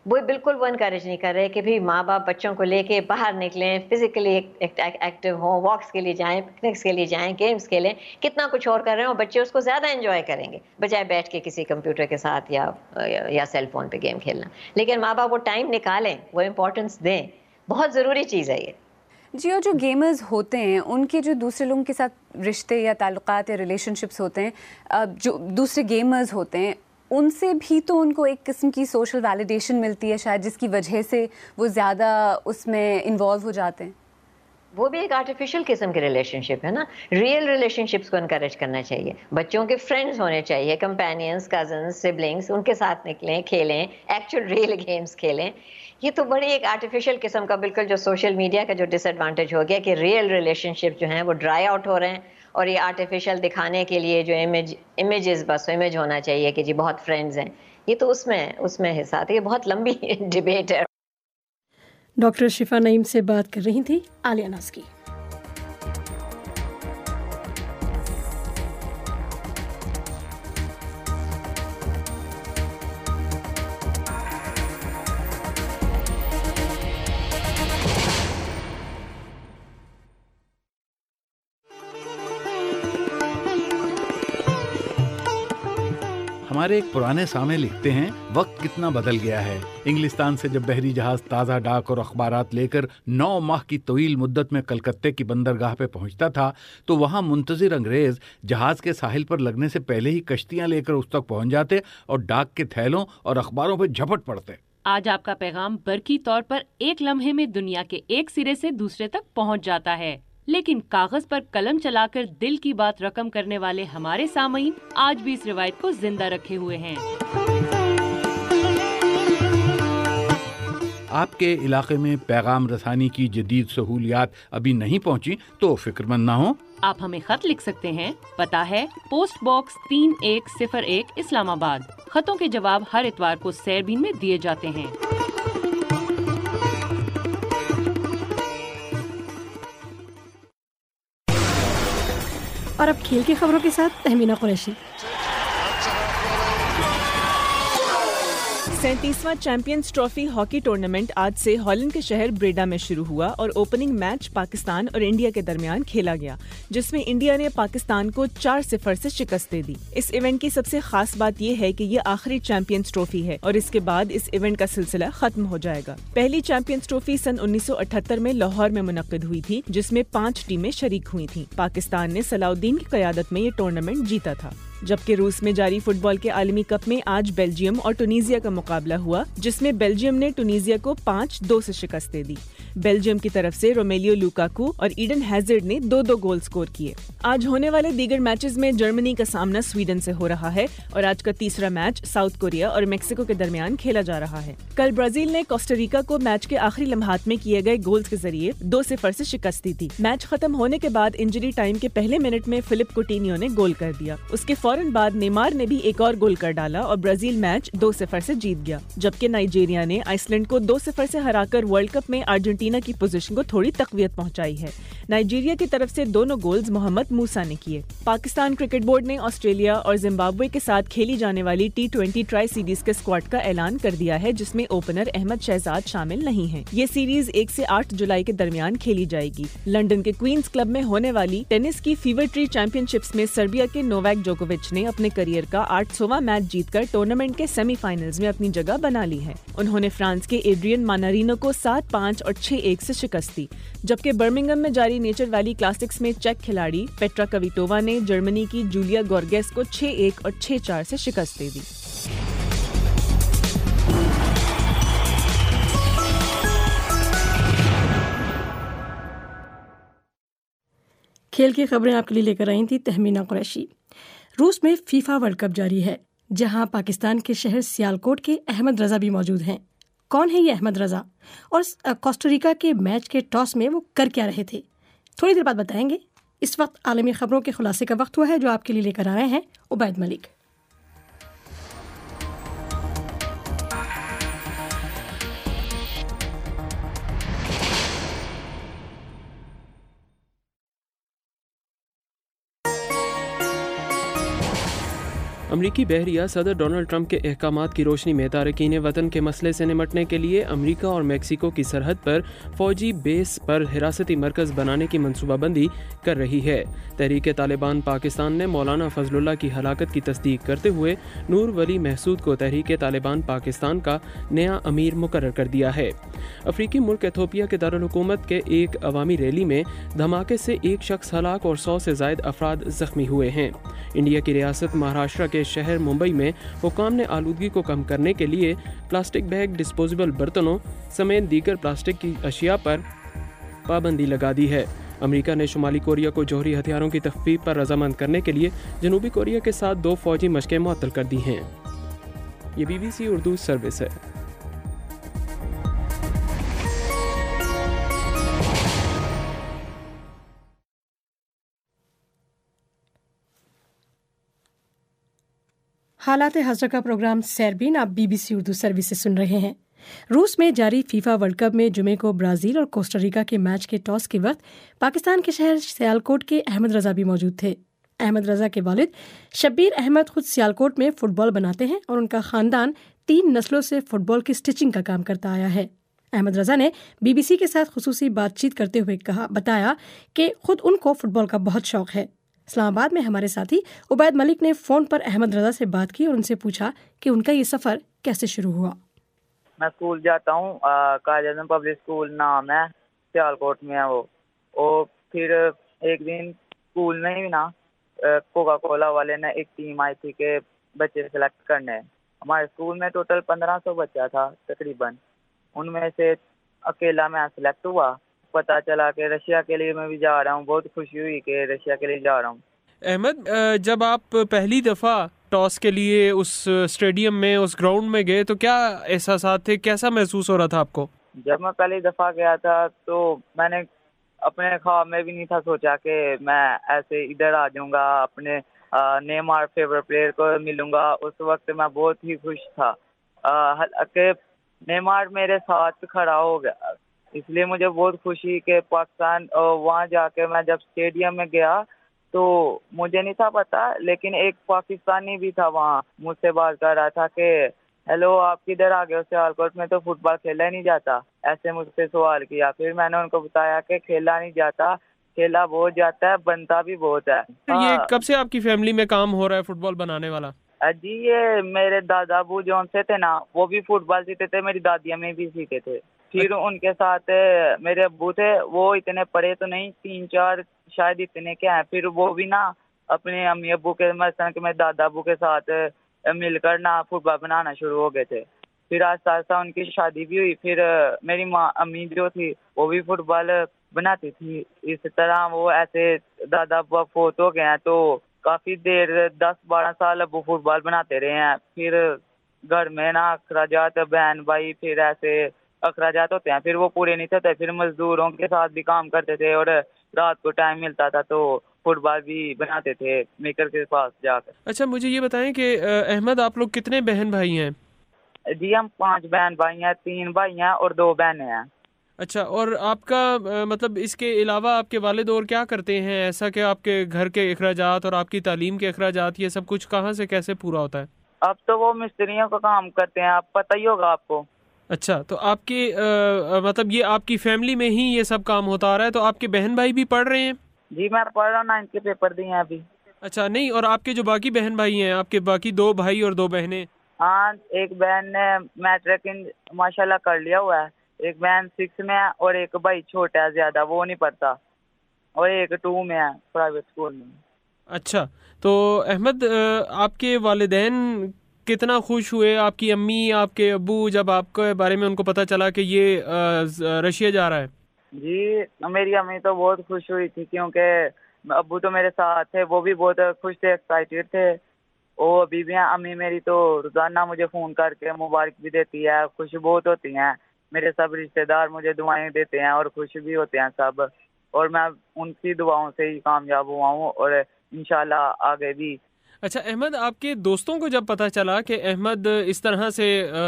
وہ بالکل وہ انکریج نہیں کر رہے کہ بھی ماں باپ بچوں کو لے کے باہر نکلیں، فزیکلی ایکٹیو ہوں، واکس کے لیے جائیں، پکنکس کے لیے جائیں، گیمز کھیلیں، کتنا کچھ اور کر رہے ہیں اور بچے اس کو زیادہ انجوائے کریں گے بجائے بیٹھ کے کسی کمپیوٹر کے ساتھ یا یا سیل فون پہ گیم کھیلنا. لیکن ماں باپ وہ ٹائم نکالیں، وہ امپورٹنس دیں، بہت ضروری چیز ہے یہ. جی، اور جو گیمرز ہوتے ہیں ان کے جو دوسرے لوگوں کے ساتھ رشتے یا تعلقات یا ریلیشن شپس ہوتے ہیں، جو دوسرے گیمرز ہوتے ہیں ان سے بھی تو ان کو ایک قسم کی سوشل ویلیڈیشن ملتی ہے شاید، جس کی وجہ سے وہ زیادہ اس میں انوالو ہو جاتے ہیں. وہ بھی ایک آرٹیفیشیل قسم کی ریلیشن شپ ہے نا. ریئل ریلیشن شپس کو انکریج کرنا چاہیے. بچوں کے فرینڈز ہونے چاہیے، کمپینینز، کزنز، سبلنگس، ان کے ساتھ نکلیں، کھیلیں، ایکچوئل ریئل گیمز کھیلیں. یہ تو بڑی ایک آرٹیفیشیل قسم کا، بالکل جو سوشل میڈیا کا جو ڈس ایڈوانٹیج ہو گیا کہ ریئل ریلیشن شپ جو ہیں وہ ڈرائی آؤٹ ہو رہے ہیں، اور یہ آرٹیفیشیل دکھانے کے لیے جو امیج امیجز بس امیج ہونا چاہیے کہ جی بہت فرینڈز ہیں، یہ تو اس میں اس میں حصہ آتا ہے. یہ بہت لمبی ڈبیٹ ہے. ڈاکٹر شفا نعیم سے بات کر رہی تھی عالیہ ناز کی. ہمارے ایک پرانے سامع لکھتے ہیں، وقت کتنا بدل گیا ہے. انگلستان سے جب بحری جہاز تازہ ڈاک اور اخبارات لے کر نو ماہ کی طویل مدت میں کلکتے کی بندرگاہ پہ پہنچتا تھا تو وہاں منتظر انگریز جہاز کے ساحل پر لگنے سے پہلے ہی کشتیاں لے کر اس تک پہنچ جاتے اور ڈاک کے تھیلوں اور اخباروں پہ جھپٹ پڑتے. آج آپ کا پیغام برقی طور پر ایک لمحے میں دنیا کے ایک سرے سے دوسرے تک پہنچ جاتا ہے، لیکن کاغذ پر قلم چلا کر دل کی بات رقم کرنے والے ہمارے سامعین آج بھی اس روایت کو زندہ رکھے ہوئے ہیں. آپ کے علاقے میں پیغام رسانی کی جدید سہولیات ابھی نہیں پہنچی تو فکر مند نہ ہوں. آپ ہمیں خط لکھ سکتے ہیں. پتہ ہے پوسٹ باکس تین ایک صفر ایک اسلام آباد. خطوں کے جواب ہر اتوار کو سیربین میں دیے جاتے ہیں. اور اب کھیل کی خبروں کے ساتھ تہمینہ قریشی. سینتیسواں چیمپئنز ٹرافی ہاکی ٹورنامنٹ آج سے ہالینڈ کے شہر بریڈا میں شروع ہوا اور اوپننگ میچ پاکستان اور انڈیا کے درمیان کھیلا گیا، جس میں انڈیا نے پاکستان کو چار صفر سے شکست دے دی. اس ایونٹ کی سب سے خاص بات یہ ہے کہ یہ آخری چیمپئنز ٹرافی ہے اور اس کے بعد اس ایونٹ کا سلسلہ ختم ہو جائے گا. پہلی چیمپئنز ٹرافی سن انیس سو اٹھہتر میں لاہور میں منعقد ہوئی تھی، جس میں پانچ ٹیمیں شریک ہوئی تھیں. پاکستان نے صلاح الدین کی قیادت میں یہ ٹورنامنٹ جیتا تھا. جبکہ روس میں جاری فٹ بال کے عالمی کپ میں آج بیلجیم اور ٹونیزیا کا مقابلہ ہوا، جس میں بیلجیم نے ٹونیزیا کو پانچ دو سے شکست دے دی. بیلجیم کی طرف سے رومیلیو لوکاکو اور ایڈن ہیزرڈ نے دو دو گول سکور کیے. آج ہونے والے دیگر میچز میں جرمنی کا سامنا سویڈن سے ہو رہا ہے اور آج کا تیسرا میچ ساؤتھ کوریا اور میکسیکو کے درمیان کھیلا جا رہا ہے. کل برازیل نے کوسٹاریکا کو میچ کے آخری لمحات میں کیے گئے گولز کے ذریعے دو صفر سے شکست دی تھی. میچ ختم ہونے کے بعد انجری ٹائم کے پہلے منٹ میں فلپ کوٹینیو نے گول کر دیا. اس کے فوراً بعد نیمار نے بھی ایک اور گول کر ڈالا اور برازیل میچ دو صفر سے جیت گیا. جبکہ نائجیریا نے آئس لینڈ کو دو صفر سے ہرا کر ورلڈ کپ میں ارجنٹینا کی پوزیشن کو تھوڑی تقویت پہنچائی ہے. نائجیریا کی طرف سے دونوں گولز محمد موسیٰ نے کیے. پاکستان کرکٹ بورڈ نے آسٹریلیا اور زمبابوے کے ساتھ کھیلی جانے والی ٹی ٹوینٹی ٹرائی سیریز کے اسکواڈ کا اعلان کر دیا ہے، جس میں اوپنر احمد شہزاد شامل نہیں ہیں. یہ سیریز ایک سے آٹھ جولائی کے درمیان کھیلی جائے گی. لندن کے کوئنز کلب میں ہونے والی ٹینس کی فیور ٹری چیمپئن شپس میں سربیا کے نوواک جوکووچ نے اپنے کریئر کا آٹھ سواں میچ جیت کر ٹورنامنٹ کے سیمی فائنلز میں اپنی جگہ بنا لی ہے. انہوں نے فرانس کے ایڈرین مانارینو کو سات پانچ اور چھ ایک سے شکست دی. جبکہ برمنگم میں جاری نیچر ویلی کلاسکس میں چیک کھلاڑی پیٹرا کویٹووا نے جرمنی کی جولیا گورگیس کو چھ ایک اور چھ چار سے شکست دے دی. کھیل کی خبریں آپ کے لیے لے کر آئی تھی تہمینہ قریشی. روس میں فیفا ورلڈ کپ جاری ہے، جہاں پاکستان کے شہر سیالکوٹ کے احمد رضا بھی موجود ہیں. کون ہے یہ احمد رضا اور کوسٹاریکا کے میچ کے ٹاس میں وہ کر کیا رہے تھے؟ تھوڑی دیر بعد بتائیں گے. اس وقت عالمی خبروں کے خلاصے کا وقت ہوا ہے، جو آپ کے لیے لے کر آ رہے ہیں عبید ملک. امریکی بحریہ صدر ڈونلڈ ٹرمپ کے احکامات کی روشنی میں تارکین وطن کے مسئلے سے نمٹنے کے لیے امریکہ اور میکسیکو کی سرحد پر فوجی بیس پر حراستی مرکز بنانے کی منصوبہ بندی کر رہی ہے۔ تحریک طالبان پاکستان نے مولانا فضل اللہ کی ہلاکت کی تصدیق کرتے ہوئے نور ولی محسود کو تحریک طالبان پاکستان کا نیا امیر مقرر کر دیا ہے۔ افریقی ملک ایتھوپیا کے دارالحکومت کے ایک عوامی ریلی میں دھماکے سے ایک شخص ہلاک اور سو سے زائد افراد زخمی ہوئے ہیں۔ انڈیا کی ریاست مہاراشٹر کے شہر ممبئی میں حکام نے آلودگی کو کم کرنے کے لیے پلاسٹک بیگ، ڈسپوزیبل برتنوں سمیت دیگر پلاسٹک کی اشیاء پر پابندی لگا دی ہے۔ امریکہ نے شمالی کوریا کو جوہری ہتھیاروں کی تخفیف پر رضامند کرنے کے لیے جنوبی کوریا کے ساتھ دو فوجی مشقیں معطل کر دی ہیں۔ یہ B B C Urdu service ہے۔ حالات حاضرہ کا پروگرام سیربین آپ B B C Urdu service سے سن رہے ہیں۔ روس میں جاری فیفا ورلڈ کپ میں جمعے کو برازیل اور کوسٹاریکا کے میچ کے ٹاس کے وقت پاکستان کے شہر سیالکوٹ کے احمد رضا بھی موجود تھے۔ احمد رضا کے والد شبیر احمد خود سیالکوٹ میں فٹ بال بناتے ہیں اور ان کا خاندان تین نسلوں سے فٹ بال کی سٹچنگ کا کام کرتا آیا ہے۔ احمد رضا نے بی بی سی کے ساتھ خصوصی بات چیت کرتے ہوئے کہا بتایا کہ خود ان کو فٹ بال کا بہت شوق ہے۔ اسلام آباد میں ہمارے ساتھی عبید ملک نے فون پر احمد رضا سے بات کی اور ان سے پوچھا کہ ان کا یہ سفر کیسے شروع ہوا۔ میں اسکول جاتا ہوں، قائد اعظم پبلک اسکول نام ہے، سیالکوٹ میں ہے وہ۔ اور پھر ایک دن اسکول میں ہی نا کوکا کولا والے نے ایک ٹیم آئی تھی کہ بچے سلیکٹ کرنے۔ ہمارے اسکول میں ٹوٹل پندرہ سو بچہ تھا تقریباً، ان میں سے اکیلا میں سلیکٹ ہوا۔ پتا چلا کہ رشیا کے لیے میں بھی جا رہا ہوں، بہت خوشی ہوئی کہ رشیا کے لیے جا رہا ہوں۔ احمد، جب آپ پہلی دفعہ ٹاس کے لیے اس اسٹیڈیم میں، اس گراؤنڈ میں گئے تو کیا احساسات تھے، کیسا محسوس ہو رہا تھا آپ کو؟ جب میں پہلی دفعہ گیا تھا تو میں نے اپنے خواب میں بھی نہیں تھا سوچا کہ میں ایسے ادھر آ جاؤں گا، اپنے نیمار فیورٹ پلیئر کو ملوں گا۔ اس وقت میں بہت ہی خوش تھا کہ نیمار میرے ساتھ کھڑا ہو گیا، اس لیے مجھے بہت خوشی کہ پاکستان وہاں جا کے میں جب اسٹیڈیم میں گیا تو مجھے نہیں تھا پتا، لیکن ایک پاکستانی بھی تھا وہاں، مجھ سے بات کر رہا تھا کہ ہیلو آپ کدھر آ گئے ہو، سیالکوٹ میں تو فٹ بال کھیلا نہیں جاتا، ایسے مجھ سے سوال کیا۔ پھر میں نے ان کو بتایا کہ کھیلا نہیں جاتا، کھیلا بہت جاتا ہے، بنتا بھی بہت ہے۔ یہ کب سے آپ کی فیملی میں کام ہو رہا ہے فٹ بال بنانے والا؟ جی یہ میرے دادا ابو جون سے تھے نا، وہ بھی فٹ بال سیکھتے تھے، میری دادی امی بھی سیکھتے تھے۔ پھر ان کے ساتھ میرے ابو تھے، وہ اتنے پڑھے تو نہیں، تین چار شاید اتنے کے ہیں، پھر وہ بھی نا اپنے امی ابو کے مثلا کہ میرے دادا ابو کے ساتھ مل کر نا فٹ بال بنانا شروع ہو گئے تھے۔ پھر آہستہ آہستہ ان کی شادی بھی ہوئی، پھر میری ماں امی جو تھی وہ بھی فٹ بال بناتی تھی۔ اس طرح وہ ایسے دادا ابو فوت ہو گئے ہیں تو کافی دیر دس بارہ سال ابو فٹ بال بناتے رہے ہیں۔ پھر گھر میں نا اخراجات، بہن بھائی، پھر ایسے اخراجات ہوتے ہیں، پھر وہ پورے نہیں تھے، پھر مزدوروں کے ساتھ بھی کام کرتے تھے اور رات کو ٹائم ملتا تھا تو فٹ بال بھی بناتے تھے میکر کے پاس جا کر۔ اچھا مجھے یہ بتائیں کہ احمد آپ لوگ کتنے بہن بھائی ہیں؟ جی ہم پانچ بہن بھائی ہیں، تین بھائی ہیں اور دو بہنیں ہیں۔ اچھا، اور آپ کا مطلب اس کے علاوہ آپ کے والد اور کیا کرتے ہیں ایسا کہ آپ کے گھر کے اخراجات اور آپ کی تعلیم کے اخراجات یہ سب کچھ کہاں سے کیسے پورا ہوتا ہے؟ اب تو وہ مستریوں کا کام کرتے ہیں، آپ پتہ ہی ہوگا آپ کو۔ اچھا، تو آپ کے مطلب یہ آپ کی فیملی میں ہی یہ سب کام ہوتا آ رہا ہے، تو آپ کے بہن بھائی بھی پڑھ رہے ہیں؟ جی میں پڑھ رہا ہوں، نائنتھ کے پیپر دیے ہیں ابھی۔ اچھا، نہیں اور آپ کے جو باقی بہن بھائی ہیں، آپ کے باقی دو بھائی اور دو بہنیں؟ ہاں ایک بہن نے میٹرک ماشاءاللہ کر لیا ہوا ہے، ایک بہن سکس میں ہے اور ایک بھائی چھوٹا ہے زیادہ، وہ نہیں پڑھتا، اور ایک ٹو میں ہے پرائیویٹ اسکول میں۔ اچھا، تو احمد آپ کے والدین کتنا خوش ہوئے، آپ کی امی آپ کے ابو، جب آپ کے بارے میں ان کو پتہ چلا کہ یہ رشیا جا رہا ہے؟ جی میری امی تو بہت خوش ہوئی تھی، کیونکہ ابو تو میرے ساتھ تھے، وہ بھی بہت خوش تھے، ایکسائٹیڈ تھے۔ وہ ابھی بھی ہیں، امی میری تو روزانہ مجھے فون کر کے مبارک بھی دیتی ہے، خوش بہت ہوتی ہیں۔ میرے سب رشتہ دار مجھے دعائیں دیتے ہیں اور خوش بھی ہوتے ہیں سب، اور میں ان کی دعاؤں سے ہی کامیاب ہوا ہوں اور انشاءاللہ آگے بھی۔ اچھا احمد، آپ کے دوستوں کو جب پتہ چلا کہ احمد اس طرح سے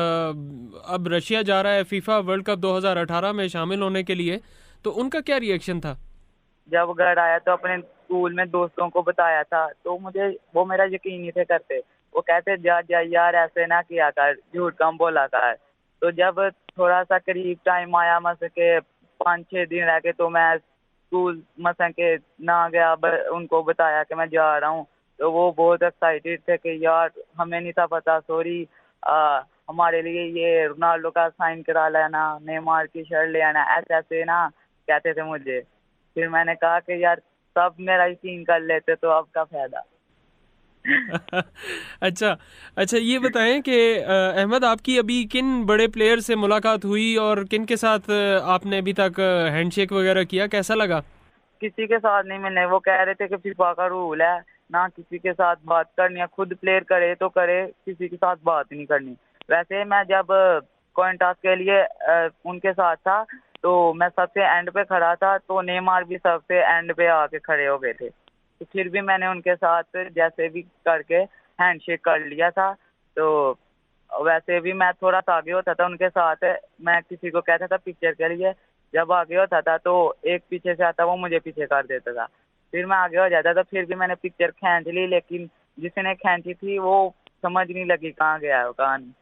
اب رشیا جا رہا ہے فیفا ورلڈ کپ دو ہزار اٹھارہ میں شامل ہونے کے لیے، تو ان کا کیا ری ایکشن تھا؟ جب گھر آیا تو اپنے اسکول میں دوستوں کو بتایا تھا، تو مجھے وہ میرا یقین نہیں تھے کرتے، وہ کہتے جا جا یار ایسے نہ کیا کر, جھوٹ کم بولا کر. تو جب تھوڑا سا قریب ٹائم آیا مثلا کہ پانچ چھ دن رہ کے, تو میں اسکول مثلا کہ نہ گیا, ان کو بتایا کہ میں جا رہا ہوں. تو وہ بہت ایکسائٹیڈ تھے کہ یار ہمیں نہیں تھا پتا, سوری ہمارے لیے یہ رونالڈو کا سائن کرا لینا, نیمار کی شرٹ لے آنا, ایسے ایسے نا کہتے تھے مجھے. پھر میں نے کہا کہ یار سب میرا ہی سین کر لیتے تو اب کا فائدہ. اچھا اچھا یہ بتائیں کہ احمد آپ کی ابھی کن بڑے پلیئر سے ملاقات ہوئی اور کن کے ساتھ آپ نے ابھی تک ہینڈ شیک وغیرہ کیا, کیسا لگا؟ کسی کے ساتھ نہیں ملنے, وہ کہہ رہے تھے کہ فیفا کا رول ہے نہ کسی کے ساتھ بات کرنی ہے, خود پلیئر کرے تو کرے, کسی کے ساتھ بات نہیں کرنی. ویسے میں جب کوئن ٹاس کے لیے ان کے ساتھ تھا تو میں سب سے اینڈ پہ کھڑا تھا, تو نیمار بھی سب سے اینڈ پہ آ کے کھڑے ہو گئے تھے. تو پھر بھی میں نے ان کے ساتھ جیسے بھی کر کے ہینڈ شیک کر لیا تھا. تو ویسے بھی میں تھوڑا سا آگے ہوتا تھا ان کے ساتھ, میں کسی کو کہتا تھا پکچر کے لیے, جب آگے ہوتا تھا تو ایک پیچھے سے آتا وہ مجھے پیچھے کر دیتا تھا, پھر میں آگے ہو جاتا تھا, پھر بھی میں نے پکچر کھینچ لی, لیکن جس نے کھینچی تھی وہ سمجھ نہیں لگی کہاں گیا ہے کہاں نہیں.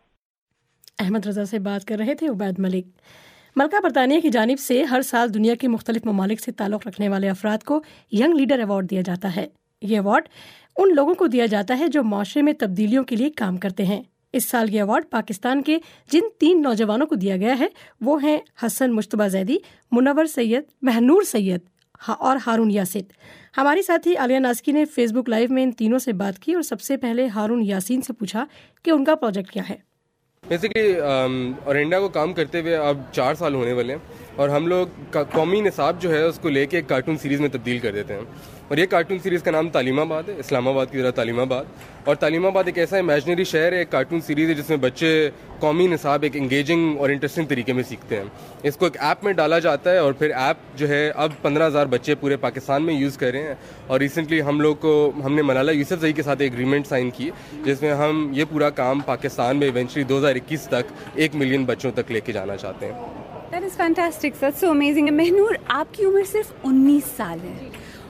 احمد رضا سے بات کر رہے تھے عبید ملک. ملکہ برطانیہ کی جانب سے ہر سال دنیا کے مختلف ممالک سے تعلق رکھنے والے افراد کو ینگ لیڈر ایوارڈ دیا جاتا ہے. یہ ایوارڈ ان لوگوں کو دیا جاتا ہے جو معاشرے میں تبدیلیوں کے لیے کام کرتے ہیں. اس سال یہ ایوارڈ پاکستان کے جن تین نوجوانوں کو دیا گیا ہے وہ ہیں حسن مجتبیٰ زیدی, منور سید, مہنور سید اور ہارون یاسین. ہماری ساتھی عالیہ نازکی نے فیس بک لائیو میں ان تینوں سے بات کی اور سب سے پہلے ہارون یاسین سے پوچھا کہ ان کا پروجیکٹ کیا ہے. بیسیکلی اورینڈا کو کام کرتے ہوئے اب چار سال ہونے والے ہیں, اور ہم لوگ قومی نصاب جو ہے اس کو لے کے ایک کارٹون سیریز میں تبدیل کر دیتے ہیں. اور یہ کارٹون سیریز کا نام تعلیم آباد ہے, اسلام آباد کی طرح تعلیم آباد. اور تعلیم آباد ایک ایسا امیجنری شہر ہے, ایک کارٹون سیریز ہے جس میں بچے قومی نصاب ایک انگیجنگ اور انٹرسٹنگ طریقے میں سیکھتے ہیں. اس کو ایک ایپ میں ڈالا جاتا ہے, اور پھر ایپ جو ہے اب پندرہ ہزار بچے پورے پاکستان میں یوز کر رہے ہیں. اور ریسنٹلی ہم لوگ کو ہم نے ملالہ یوسفزئی کے ساتھ ایک اگریمنٹ سائن کی جس میں ہم یہ پورا کام پاکستان میں ایونچولی دو ہزار اکیس تک ایک ملین بچوں تک لے کے جانا چاہتے ہیں. That is fantastic, that's so amazing. Mehnoor, آپ کی عمر صرف انیس سال ہے.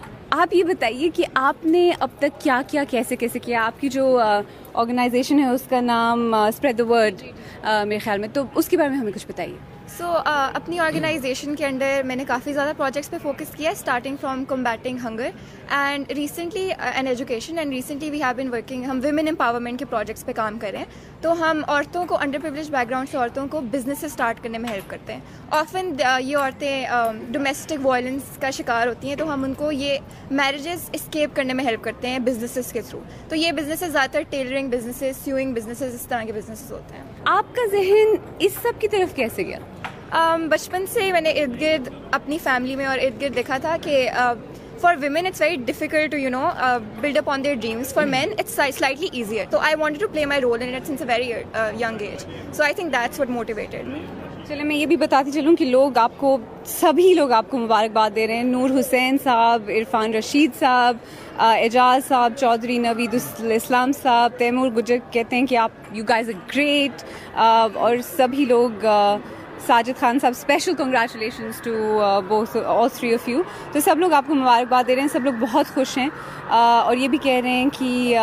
آپ یہ بتائیے کہ آپ نے اب تک کیا کیا کیسے کیسے کیا. آپ کی جو آرگنائزیشن ہے اس کا نام اسپریڈ دا ورڈ میرے خیال میں, تو اس کے بارے میں ہمیں کچھ بتائیے. سو so, uh, اپنی آرگنائزیشن کے انڈر میں نے کافی زیادہ پروجیکٹس پہ فوکس کیا ہے, starting from combating hunger and recently and education and recently we have been working. ہم ویمن امپاورمنٹ کے پروجیکٹس پہ کام کر رہے ہیں. تو ہم عورتوں کو, انڈر پریولیج بیک گراؤنڈ سے عورتوں کو بزنس اسٹارٹ کرنے میں ہیلپ کرتے ہیں. آفن یہ عورتیں ڈومیسٹک وائلنس کا شکار ہوتی ہیں, تو ہم ان کو یہ میرجز اسکیپ کرنے میں ہیلپ کرتے ہیں بزنسز کے تھرو. تو یہ بزنسز زیادہ تر ٹیلرنگ بزنسز, سیوئنگ بزنسز, اس طرح کے بزنسز ہوتے ہیں. آپ کا ذہن اس سب کی طرف کیسے گیا؟ Um, بچپن سے میں نے ارد گرد اپنی فیملی میں اور ارد گرد دیکھا تھا کہ for women it's very difficult to you know build up on their dreams. For men it's slightly easier. تو I wanted to play my role in it since a very young age. So I think that's what motivated me. چلیں میں یہ بھی بتاتی چلوں کہ لوگ آپ کو, سبھی لوگ آپ کو مبارکباد دے رہے ہیں. نور حسین صاحب, عرفان رشید صاحب, اعجاز صاحب, چودھری نوید الاسلام صاحب, تیمور گجر کہتے ہیں کہ آپ یو گائز اے گریٹ. اور سبھی لوگ, Sajid Khan sahib, special congratulations to both all three of you. تو سب لوگ آپ کو مبارکباد دے رہے ہیں, سب لوگ بہت خوش ہیں, اور یہ بھی کہہ رہے ہیں کہ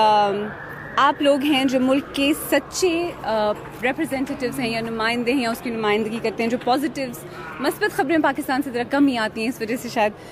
آپ لوگ ہیں جو ملک کے سچے ریپرزینٹیوز ہیں یا نمائندے ہیں یا اس کی نمائندگی کرتے ہیں, جو پازیٹیوز مثبت خبریں پاکستان سے ذرا کم ہی آتی ہیں اس وجہ سے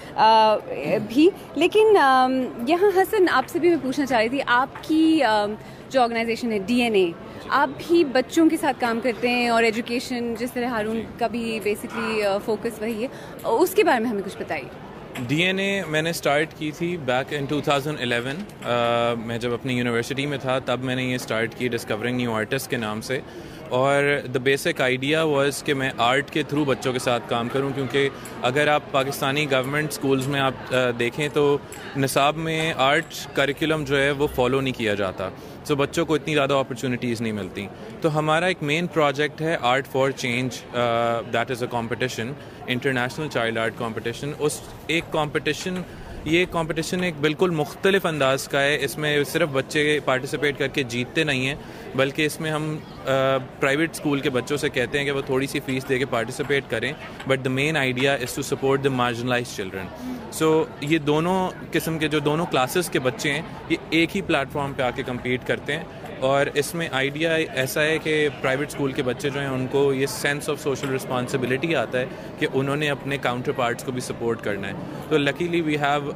شاید بھی. لیکن یہاں حسن آپ سے بھی میں پوچھنا چاہ رہی تھی, آپ کی جو آرگنائزیشن ہے ڈی این اے, آپ بھی بچوں کے ساتھ کام کرتے ہیں اور ایجوکیشن, جس طرح ہارون کا بھی بیسکلی فوکس وہی ہے, اس کے بارے میں ہمیں کچھ بتائیے. ڈی این اے میں نے اسٹارٹ کی تھی back in two thousand eleven. میں جب اپنی یونیورسٹی میں تھا تب میں نے یہ اسٹارٹ کی ڈسکورنگ نیو آرٹسٹ کے نام سے. اور دا بیسک آئیڈیا واز کہ میں آرٹ کے تھرو بچوں کے ساتھ کام کروں, کیونکہ اگر آپ پاکستانی گورنمنٹ اسکولز میں آپ دیکھیں تو نصاب میں آرٹ کریکولم جو ہے وہ فالو نہیں کیا جاتا, تو بچوں کو اتنی زیادہ اپرچونیٹیز نہیں ملتی. تو ہمارا ایک مین پروجیکٹ ہے art for change, that is a competition, international child art competition. اس ایک کمپٹیشن یہ کمپٹیشن ایک بالکل مختلف انداز کا ہے. اس میں صرف بچے پارٹیسپیٹ کر کے جیتتے نہیں ہیں, بلکہ اس میں ہم پرائیویٹ اسکول کے بچوں سے کہتے ہیں کہ وہ تھوڑی سی فیس دے کے پارٹیسپیٹ کریں, but the main idea is to support the marginalise children. So یہ دونوں قسم کے جو دونوں کلاسز کے بچے ہیں یہ ایک ہی پلیٹ فارم پہ آ کے کمپیٹ کرتے ہیں, اور اس میں آئیڈیا ایسا ہے کہ پرائیویٹ اسکول کے بچے جو ہیں ان کو یہ سینس آف سوشل رسپانسبلٹی آتا ہے کہ انہوں نے اپنے کاؤنٹر پارٹس کو بھی سپورٹ کرنا ہے. تو luckily we have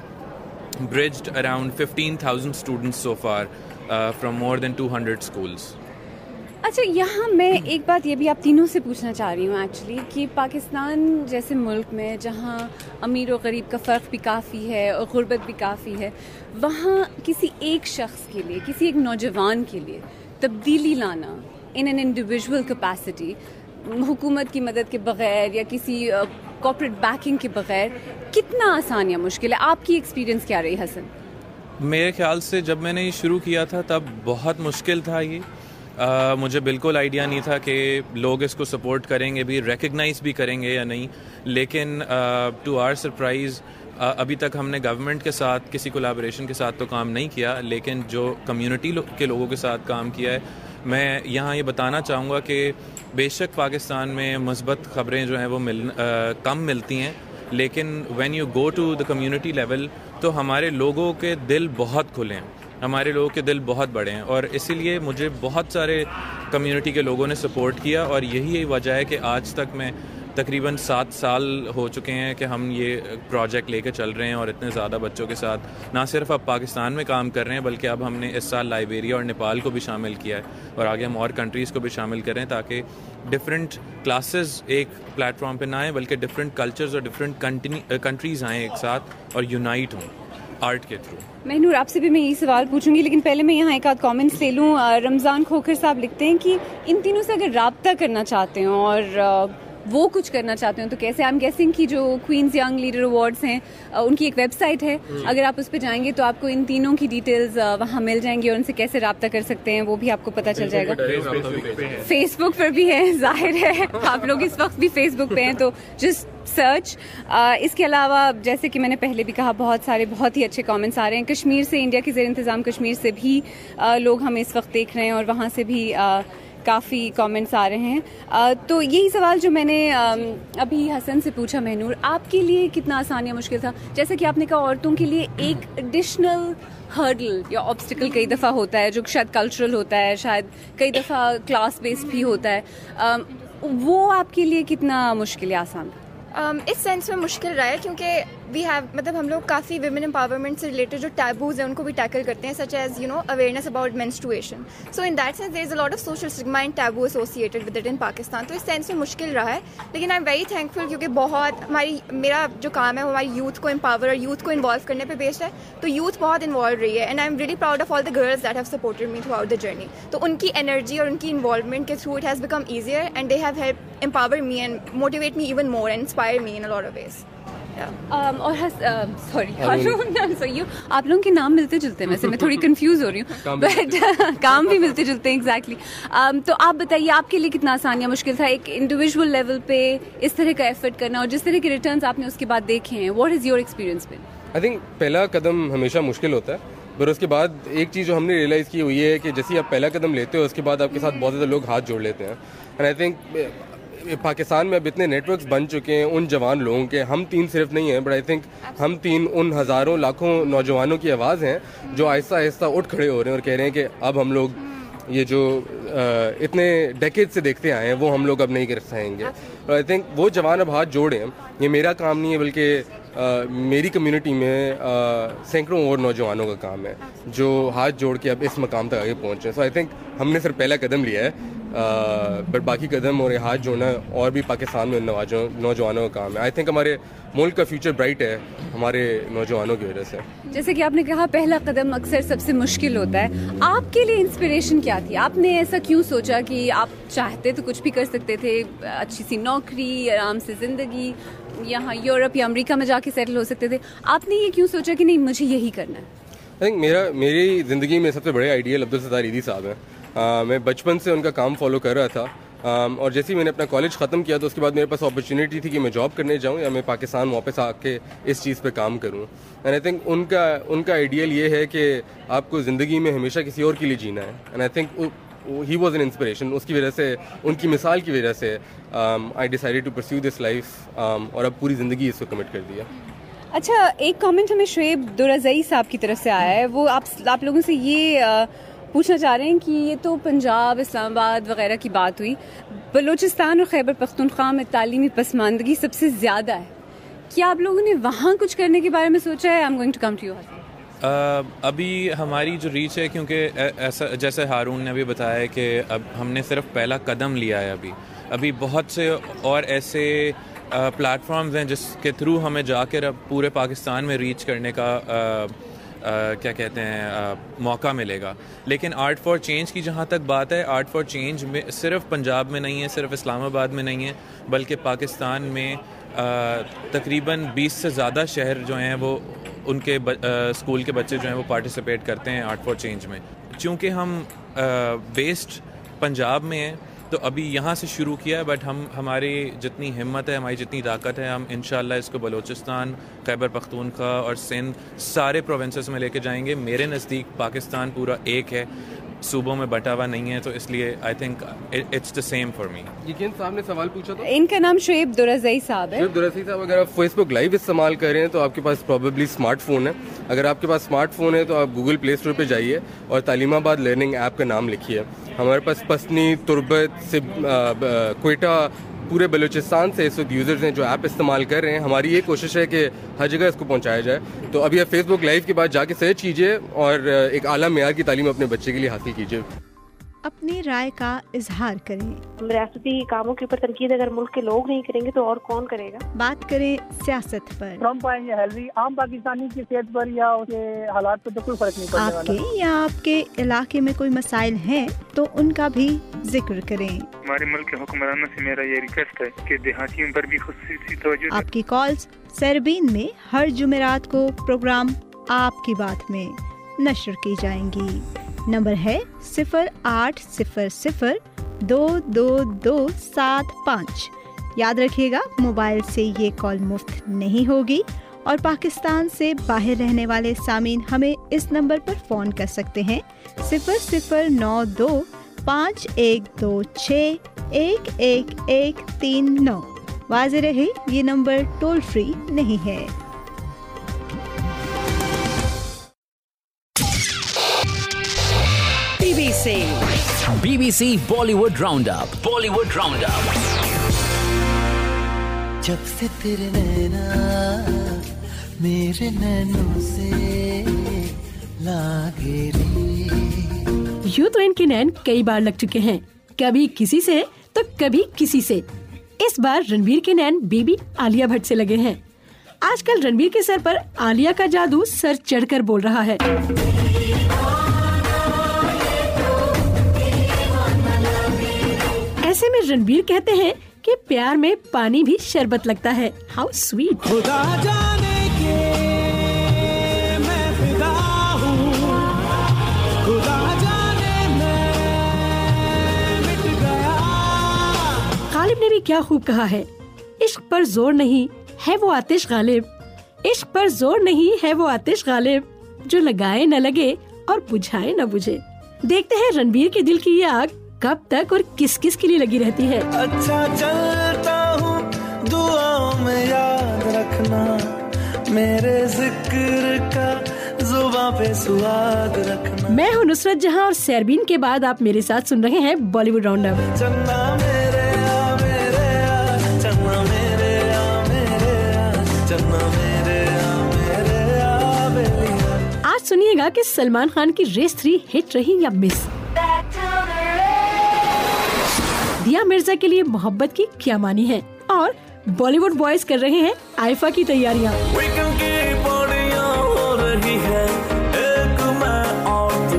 bridged around fifteen thousand students so far uh, from more than two hundred schools. اچھا, یہاں میں ایک بات یہ بھی آپ تینوں سے پوچھنا چاہ رہی ہوں ایکچولی کہ پاکستان جیسے ملک میں جہاں امیر و غریب کا فرق بھی کافی ہے اور غربت بھی کافی ہے, وہاں کسی ایک شخص کے لیے, کسی ایک نوجوان کے لیے تبدیلی لانا ان این انڈیویژول کیپیسٹی, حکومت کی مدد کے بغیر یا کسی کارپوریٹ بیکنگ کے بغیر, کتنا آسان یا مشکل ہے؟ آپ کی ایکسپیرینس کیا رہی حسن؟ میرے خیال سے جب میں نے یہ شروع کیا تھا تب بہت مشکل تھا یہ. Uh, مجھے بالکل آئیڈیا نہیں تھا کہ لوگ اس کو سپورٹ کریں گے بھی, ریکگنائز بھی کریں گے یا نہیں. لیکن ٹو آر سرپرائز ابھی تک ہم نے گورنمنٹ کے ساتھ کسی کولیبوریشن کے ساتھ تو کام نہیں کیا, لیکن جو کمیونٹی کے لوگوں کے ساتھ کام کیا ہے. میں یہاں یہ بتانا چاہوں گا کہ بے شک پاکستان میں مثبت خبریں جو ہیں وہ مل uh, کم ملتی ہیں, لیکن when you go to the community level تو ہمارے لوگوں کے دل بہت کھلے ہیں, ہمارے لوگوں کے دل بہت بڑے ہیں, اور اسی لیے مجھے بہت سارے کمیونٹی کے لوگوں نے سپورٹ کیا. اور یہی وجہ ہے کہ آج تک میں تقریباً سات سال ہو چکے ہیں کہ ہم یہ پروجیکٹ لے کے چل رہے ہیں, اور اتنے زیادہ بچوں کے ساتھ نہ صرف اب پاکستان میں کام کر رہے ہیں بلکہ اب ہم نے اس سال لائبیریا اور نیپال کو بھی شامل کیا ہے, اور آگے ہم اور کنٹریز کو بھی شامل کریں تاکہ ڈفرینٹ کلاسز ایک پلیٹ فارم پہ نہ آئیں بلکہ ڈفرینٹ کلچرز اور ڈفرینٹ کنٹریز آئیں ایک ساتھ اور یونائٹ ہوں آرٹ کے تھرو. مہنور, آپ سے بھی میں یہی سوال پوچھوں گی, لیکن پہلے میں یہاں ایک آدھ کامنٹس لے لوں. رمضان کھوکھر صاحب لکھتے ہیں کہ ان تینوں سے اگر رابطہ کرنا چاہتے ہوں اور وہ کچھ کرنا چاہتے ہیں تو کیسے؟ آئی ایم گیسنگ کی جو کوئنز ینگ لیڈر ایوارڈز ہیں ان کی ایک ویب سائٹ ہے, اگر آپ اس پہ جائیں گے تو آپ کو ان تینوں کی ڈیٹیلز وہاں مل جائیں گی, اور ان سے کیسے رابطہ کر سکتے ہیں وہ بھی آپ کو پتہ چل جائے گا. فیس بک پر بھی ہے, ظاہر ہے آپ لوگ اس وقت بھی فیس بک پہ ہیں تو جسٹ سرچ. اس کے علاوہ جیسے کہ میں نے پہلے بھی کہا بہت سارے بہت ہی اچھے کامنٹس آ رہے ہیں. کشمیر سے, انڈیا کے زیر انتظام کشمیر سے بھی لوگ ہمیں اس وقت دیکھ رہے ہیں, اور وہاں سے بھی کافی کامنٹس آ رہے ہیں. تو یہی سوال جو میں نے ابھی حسن سے پوچھا, مہنور, آپ کے لیے کتنا آسان یا مشکل تھا؟ جیسا کہ آپ نے کہا عورتوں کے لیے ایک ایڈیشنل ہرڈل یا آبسٹیکل کئی دفعہ ہوتا ہے جو شاید کلچرل ہوتا ہے, شاید کئی دفعہ کلاس بیسڈ بھی ہوتا ہے, وہ آپ کے لیے کتنا مشکل یا آسان تھا؟ Um, اس سینس میں مشکل رہا ہے کیونکہ وی ہیو مطلب ہم لوگ کافی ویمن امپاورمنٹ سے ریلیٹڈ جو ٹیبوز ہیں ان کو بھی ٹیکل کرتے ہیں, such as you know awareness about menstruation. So in that sense there is a lot of social stigma and taboo associated with it in Pakistan. تو اس سینس میں مشکل رہا ہے, لیکن I am very thankful کیونکہ بہت ہماری میرا جو کام ہے وہ ہماری یوتھ کو امپاور اور یوتھ کو انوالو کرنے پہ بیسڈ ہے, تو یوتھ بہت انوالو رہی ہے, and I am really proud of all the girls that have supported me throughout the journey. تو ان کی انرجی اور ان کی انوالومنٹ کے through it has become easier and they have help empower me and motivate me even more and inspire me in a lot of ways. اور sorry آپ لوگوں کے نام ملتے جلتے ہیں, ویسے میں تھوڑی کنفیوز ہو رہی ہوں, بٹ کام بھی ملتے جلتے ہیں ایگزیکٹلی. تو آپ بتائیے آپ کے لیے کتنا آسان یا مشکل تھا ایک انڈیویژول لیول پہ اس طرح کا ایفرٹ کرنا, اور جس طرح کے ریٹرنز آپ نے اس کے بعد دیکھے ہیں, what is your experience been? I think پہلا قدم ہمیشہ مشکل ہوتا ہے, پر اس کے بعد ایک چیز جو ہم نے ریئلائز کی وہ یہ ہے کہ جیسے آپ پہلا قدم لیتے ہو اس کے بعد آپ کے ساتھ بہت زیادہ لوگ ہاتھ جوڑ لیتے ہیں. اینڈ آئی تھنک پاکستان میں اب اتنے نیٹ ورکس بن چکے ہیں ان جوان لوگوں کے, ہم تین صرف نہیں ہیں, بٹ آئی تھنک ہم تین ان ہزاروں لاکھوں نوجوانوں کی آواز ہیں جو آہستہ آہستہ اٹھ کھڑے ہو رہے ہیں اور کہہ رہے ہیں کہ اب ہم لوگ یہ جو اتنے ڈیکیڈ سے دیکھتے آئے ہیں وہ ہم لوگ اب نہیں کر سکیں گے. اور آئی تھنک وہ جوان اب ہاتھ جوڑے ہیں, یہ میرا کام نہیں ہے بلکہ میری کمیونٹی میں سینکڑوں اور نوجوانوں کا کام ہے جو ہاتھ جوڑ کے اب اس مقام تک آگے پہنچے. سو آئی تھنک ہم نے صرف پہلا قدم لیا ہے, بٹ باقی قدم اور ہاتھ جوڑنا اور بھی پاکستان میں نوجوانوں کا کام ہے. آئی تھنک ہمارے ملک کا فیوچر برائٹ ہے ہمارے نوجوانوں کی وجہ سے. جیسے کہ آپ نے کہا پہلا قدم اکثر سب سے مشکل ہوتا ہے, آپ کے لیے انسپریشن کیا تھی؟ آپ نے ایسا کیوں سوچا کہ آپ چاہتے تو کچھ بھی کر سکتے تھے, اچھی سی نوکری, آرام سے زندگی, یہاں یورپ یا امریکہ میں جا کے سیٹل ہو سکتے تھے, آپ نے یہ کیوں سوچا کہ نہیں مجھے یہی کرنا ہے؟ آئی تھنک میرا میری زندگی میں سب سے بڑے آئیڈیل عبدالستار ایدھی صاحب ہیں. میں بچپن سے ان کا کام فالو کر رہا تھا, اور جیسے ہی میں نے اپنا کالج ختم کیا تو اس کے بعد میرے پاس اپرچونیٹی تھی کہ میں جاب کرنے جاؤں یا میں پاکستان واپس آ کے اس چیز پہ کام کروں. اینڈ آئی تھنک ان کا ان کا آئیڈیل یہ ہے کہ آپ کو زندگی میں ہمیشہ کسی اور کے لیے جینا ہے. And I think he was an inspiration. اس کی وجہ سے, ان کی مثال کی وجہ سے I decided to pursue this life, اور اب پوری زندگی اس کو کمٹ کر دیا. اچھا, ایک کامنٹ ہمیں شعیب دورزئی صاحب کی طرف سے آیا ہے, وہ آپ آپ لوگوں سے یہ پوچھنا چاہ رہے ہیں کہ یہ تو پنجاب، اسلام آباد وغیرہ کی بات ہوئی، بلوچستان اور خیبر پختونخوا میں تعلیمی پسماندگی سب سے زیادہ ہے، کیا آپ لوگوں نے وہاں کچھ کرنے کے بارے میں سوچا ہے؟ I'm going to come to you. ابھی ہماری جو ریچ ہے، کیونکہ ایسا جیسے ہارون نے ابھی بتایا کہ اب ہم نے صرف پہلا قدم لیا ہے، ابھی ابھی بہت سے اور ایسے پلیٹ فارمز ہیں جس کے تھرو ہمیں جا کر اب پورے پاکستان میں ریچ کرنے کا کیا کہتے ہیں موقع ملے گا. لیکن آرٹ فار چینج کی جہاں تک بات ہے، آرٹ فار چینج میں صرف پنجاب میں نہیں ہے، صرف اسلام آباد میں نہیں ہے، بلکہ پاکستان میں تقریباً بیس سے زیادہ شہر جو ہیں وہ ان کے اسکول کے بچے جو ہیں وہ پارٹیسپیٹ کرتے ہیں آرٹ فار چینج میں. چونکہ ہم بیسڈ پنجاب میں ہیں تو ابھی یہاں سے شروع کیا ہے، بٹ ہم ہماری جتنی ہمت ہے، ہماری جتنی طاقت ہے، ہم انشاءاللہ اس کو بلوچستان، خیبر پختونخوا اور سندھ سارے پروونسز میں لے کے جائیں گے. میرے نزدیک پاکستان پورا ایک ہے، صوبوں میں بٹا ہوا نہیں ہے، تو اس لیے I think it's the same for me. Yaqeen sahib نے سوال پوچھا تھا، ان کا نام شعیب درزئی صاحب ہے. شعیب درزئی صاحب، اگر آپ فیس بک لائیو استعمال کر رہے ہیں تو آپ کے پاس پروبیبلی اسمارٹ فون ہے. اگر آپ کے پاس اسمارٹ فون ہے تو آپ گوگل پلے اسٹور پہ جائیے اور تعلیم آباد لرننگ ایپ کا نام لکھیے. ہمارے پاس پسنی، تربت سے کوئٹہ، پورے بلوچستان سے اس وقت یوزرز ہیں جو ایپ استعمال کر رہے ہیں. ہماری یہ کوشش ہے کہ ہر جگہ اس کو پہنچایا جائے. تو ابھی آپ فیس بک لائیو کے بعد جا کے سرچ کیجیے اور ایک اعلیٰ معیار کی تعلیم اپنے بچے کے لیے حاصل کیجیے. اپنی رائے کا اظہار کریں. ریاستی کاموں کے اوپر تنقید اگر ملک کے لوگ نہیں کریں گے تو اور کون کرے گا؟ بات کریں سیاست پر. ٹرمپ آئیں یا ہیلری، عام پاکستانی کی صحت پر یا اس کے حالات پر تو کوئی فرق نہیں پڑنے والا. آپ کے یا آپ کے علاقے میں کوئی مسائل ہیں تو ان کا بھی ذکر کریں. ہمارے ملک کے حکمرانوں سے میرا یہ ریکویسٹ ہے کہ دیہاتیوں پر بھی خصوصی توجہ. آپ کی کالز سربین میں ہر جمعرات کو پروگرام آپ کی بات میں نشر کی جائیں گی. نمبر ہے صفر آٹھ صفر صفر دو دو دو سات پانچ. یاد رکھیے گا موبائل سے یہ کال مفت نہیں ہوگی اور پاکستان سے باہر رہنے والے سامعین ہمیں اس نمبر پر فون کر سکتے ہیں صفر صفر نو دو پانچ ایک دو چھ ایک ایک ایک تین نو. واضح رہے یہ نمبر ٹول فری نہیں ہے. B B C Bollywood round up. Bollywood round up. جب سے تیرے نینا میرے نینوں سے لاگے ری. یوں تو ان کے نین کئی بار لگ چکے ہیں، کبھی کسی سے تو کبھی کسی سے. اس بار رنویر کے نین بیبی عالیہ بھٹ سے لگے ہیں. آج کل رنویر کے سر پر عالیہ کا جادو سر چڑھ کر بول رہا ہے. ایسے میں رنویر کہتے ہیں کہ پیار میں پانی بھی شربت لگتا ہے. How sweet. خدا جانے کے میں فدا ہوں، خدا جانے میں مٹ گیا. غالب نے بھی کیا خوب کہا ہے، عشق پر زور نہیں ہے وہ آتش غالب. عشق پر زور نہیں ہے وہ آتش غالب، جو لگائے نہ لگے اور بجھائے نہ بجھے. دیکھتے ہیں رنویر کے دل کی یہ آگ کب تک اور کس کس کے لیے لگی رہتی ہے. اچھا چلتا ہوں دعاؤں میں یاد رکھنا، میرے ذکر کا زباں پہ سواد رکھنا. میں ہوں نصرت جہاں اور سیربین کے بعد آپ میرے ساتھ سن رہے ہیں بالی ووڈ راؤنڈ اپ. چنا میرے آ میرے آ چنا میرے آ میرے آ چنا میرے آ میرے آ بیلیا. آج سنیے گا کہ سلمان خان کی ریس تھری ہٹ رہی یا مس. دیا مرزا کے لیے محبت کی کیا معنی ہے اور بالی ووڈ بوائز کر رہے ہیں آئفا کی تیاریاں. ویکنڈ کی پارٹیاں ہو رہی ہے، ایک میں اور تو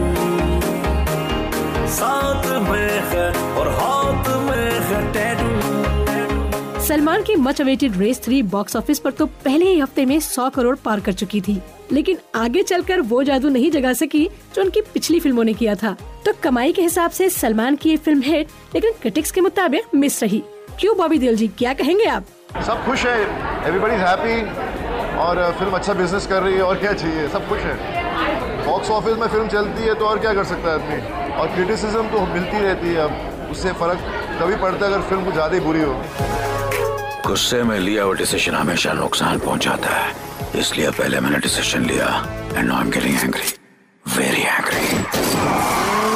ساتھ میں ہے اور ہاتھ میں ہے ٹیٹو. سلمان کی much awaited race three box office پر تو پہلے ہی ہفتے میں سو کروڑ پار کر چکی تھی، لیکن آگے چل کر وہ جادو نہیں جگا سکی جو ان کی پچھلی فلموں نے کیا تھا. تو کمائی کے حساب سے سلمان کی یہ فلم ہٹ، لیکن کرٹکس کے مطابق مس رہی. کیوں بابی دیول جی، کیا کہیں گے آپ؟ سب خوش ہے، ایوری باڈی از ہیپی اور فلم اچھا بزنس کر رہی ہے اور کیا چاہیے، سب خوش ہے. باکس آفس میں فلم چلتی ہے تو اور کیا کر سکتا ہے آدمی، اور کرٹیسزم تو ملتی رہتی ہے. اب اس سے فرق کبھی پڑتا ہے اگر فلم کچھ زیادہ ہی بری ہو. غصے میں لیا ہوا ڈیسیشن ہمیشہ نقصان پہنچاتا ہے، اس لیے پہلے میں نے ڈیسیشن لیا and now I am getting angry, very angry.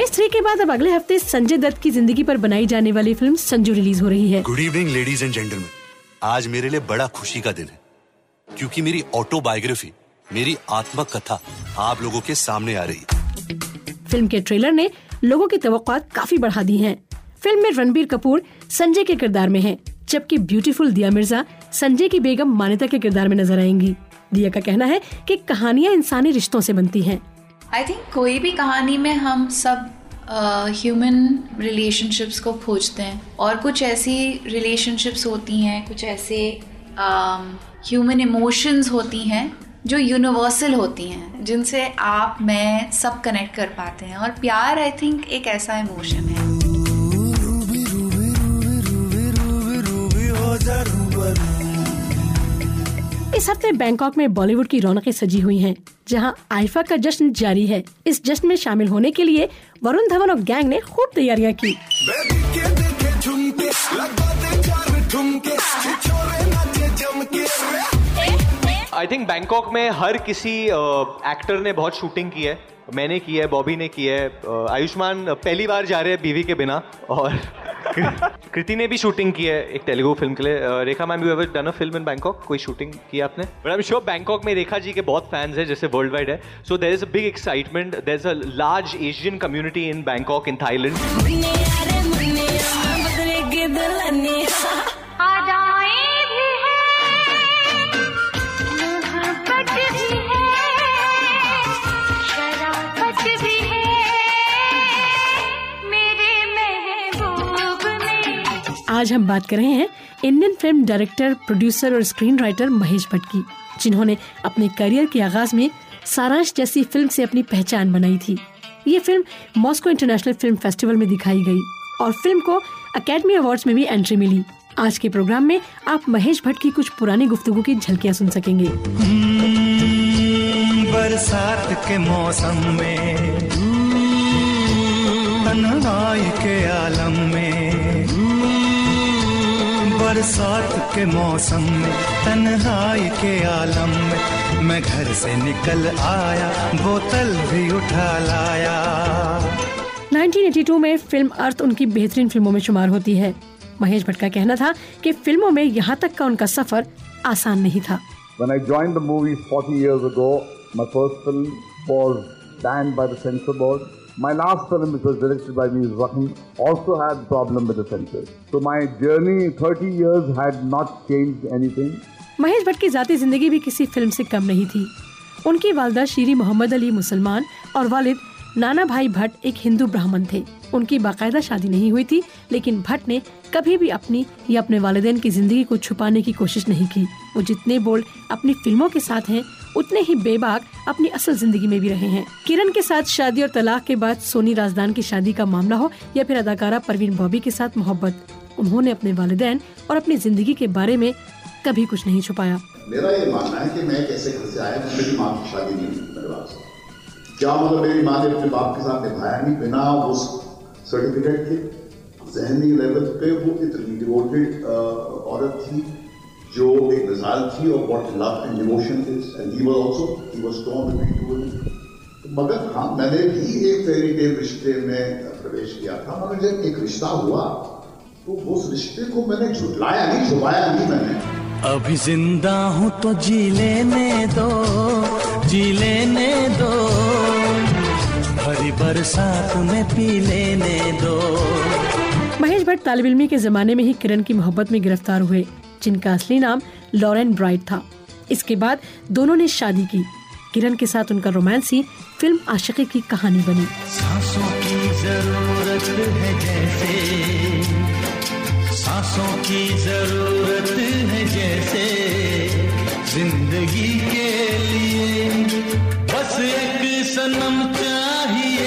Race three के बाद अब अगले हफ्ते संजय दत्त की जिंदगी पर बनाई जाने वाली फिल्म संजू रिलीज हो रही है। Good evening ladies and gentleman, आज मेरे लिए बड़ा खुशी का दिन है क्योंकि मेरी ऑटोबायोग्राफी, मेरी आत्मकथा आप लोगों के सामने आ रही है। फिल्म के ट्रेलर ने लोगों की तवक्कुआत काफी बढ़ा दी हैं। फिल्म में रणबीर कपूर संजय के किरदार में हैं, जबकि ब्यूटीफुल दिया मिर्जा संजय की बेगम मान्यता के किरदार में नजर आएंगी। दिया का कहना है कि कहानियां इंसानी रिश्तों से बनती हैं। आई थिंक कोई भी कहानी में हम सब ह्यूमन uh, रिलेशनशिप्स को खोजते हैं और कुछ ऐसी रिलेशनशिप्स होती हैं, कुछ ऐसे ह्यूमन uh, इमोशंस होती हैं जो यूनिवर्सल होती हैं, जिनसे आप मैं सब कनेक्ट कर पाते हैं, और प्यार आई थिंक एक ऐसा इमोशन है। इस हफ्ते बैंकॉक में बॉलीवुड की रौनकें सजी हुई हैं, जहां आईफा का जश्न जारी है। इस जश्न में शामिल होने के लिए वरुण धवन और गैंग ने खूब तैयारियां की। आई थिंक बैंकॉक में हर किसी एक्टर ने बहुत शूटिंग की है। मैंने की है, बॉबी ने की है, आयुष्मान पहली बार जा रहे हैं बीवी के बिना, और कृति ने भी शूटिंग की है एक तेलुगु फिल्म के लिए। Rekha ma'am, you ever done a film in Bangkok? कोई शूटिंग की आपने? But I am sure Bangkok में रेखा जी के बहुत फैंस हैं, जैसे वर्ल्ड वाइड है। So there is a big excitement, there is a large Asian community in Bangkok in Thailand. आज हम बात कर रहे हैं इंडियन फिल्म डायरेक्टर, प्रोड्यूसर और स्क्रीन राइटर महेश भट्ट की, जिन्होंने अपने करियर के आगाज में सारांश जैसी फिल्म से अपनी पहचान बनाई थी। ये film Moscow international film festival में दिखाई गई और फिल्म को अकेडमी अवार्ड्स में भी एंट्री मिली। आज के प्रोग्राम में आप महेश भट्ट की कुछ पुरानी गुफ्तगू की झलकियां सुन सकेंगे। बरसात के मौसम में, तन्हाई के आलम में, बरसात के मौसम में, तन्हाई के आलम में, मैं घर से निकल आया, बोतल भी उठा लाया। उन्नीस सौ बयासी में फिल्म अर्थ उनकी बेहतरीन फिल्मों में शुमार होती है। महेश भट्ट का कहना था कि फिल्मों में यहाँ तक का उनका सफर आसान नहीं था। When I joined the movies forty years ago, my first film was banned by the censor board. My last film, which was directed by me, Zakhim, also had problem with the censor. So my journey, thirty years, had not changed anything. Mahesh Bhatt की जाती जिंदगी भी किसी film से कम नहीं थी। उनकी वालिदा शीरी मोहम्मद अली मुसलमान और वालिद नाना भाई भट्ट एक हिंदू ब्राह्मण थे। उनकी बाकायदा शादी नहीं हुई थी, लेकिन भट्ट ने कभी भी अपनी या अपने वालिदैन की जिंदगी को छुपाने की कोशिश नहीं की। वो जितने बोल्ड अपनी फिल्मों के साथ हैं, उतने ही बेबाक अपनी असल जिंदगी में भी रहे हैं। किरण के साथ शादी और तलाक के बाद सोनी राजदान की शादी का मामला हो या फिर अदाकारा परवीन बॉबी के साथ मोहब्बत, उन्होंने अपने वालिदैन और अपनी जिंदगी के बारे में कभी कुछ नहीं छुपाया। मेरा ये मानना है कि मैं कैसे घर से आया, मेरी माँ की शादी नहीं हुई मेरे बाप से। क्या मतलब मेरी माँ ने अपने बाप के साथ निभाया नहीं, बिना वो सर्टिफिकेट के। ज़हनी लेवल पे वो इतनी डिवोटेड औरत थी जो एक मिसाल थी और what love and devotion is, and he was also he was strong between two women. मगर हाँ, मैंने भी एक फेरी टेल रिश्ते में प्रवेश किया था, मगर जब एक रिश्ता हुआ तो उस रिश्ते को मैंने झुटलाया नहीं, छुपाया नहीं मैंने। अभी जिंदा हूँ तो जी लेने दो, जी लेने दो, भरी बरसात में पी लेने दो। महेश भट्ट तालिब इल्मी के जमाने में ही किरण की मोहब्बत में गिरफ्तार हुए, जिनका असली नाम लॉरेन ब्राइट था। इसके बाद दोनों ने शादी की। किरण के साथ उनका रोमांस ही फिल्म आशिकी की कहानी बनी। सांसों की जरूरत है जैसे, सांसों की जरूरत है जैसे, जिंदगी के लिए बस एक सनम चाहिए,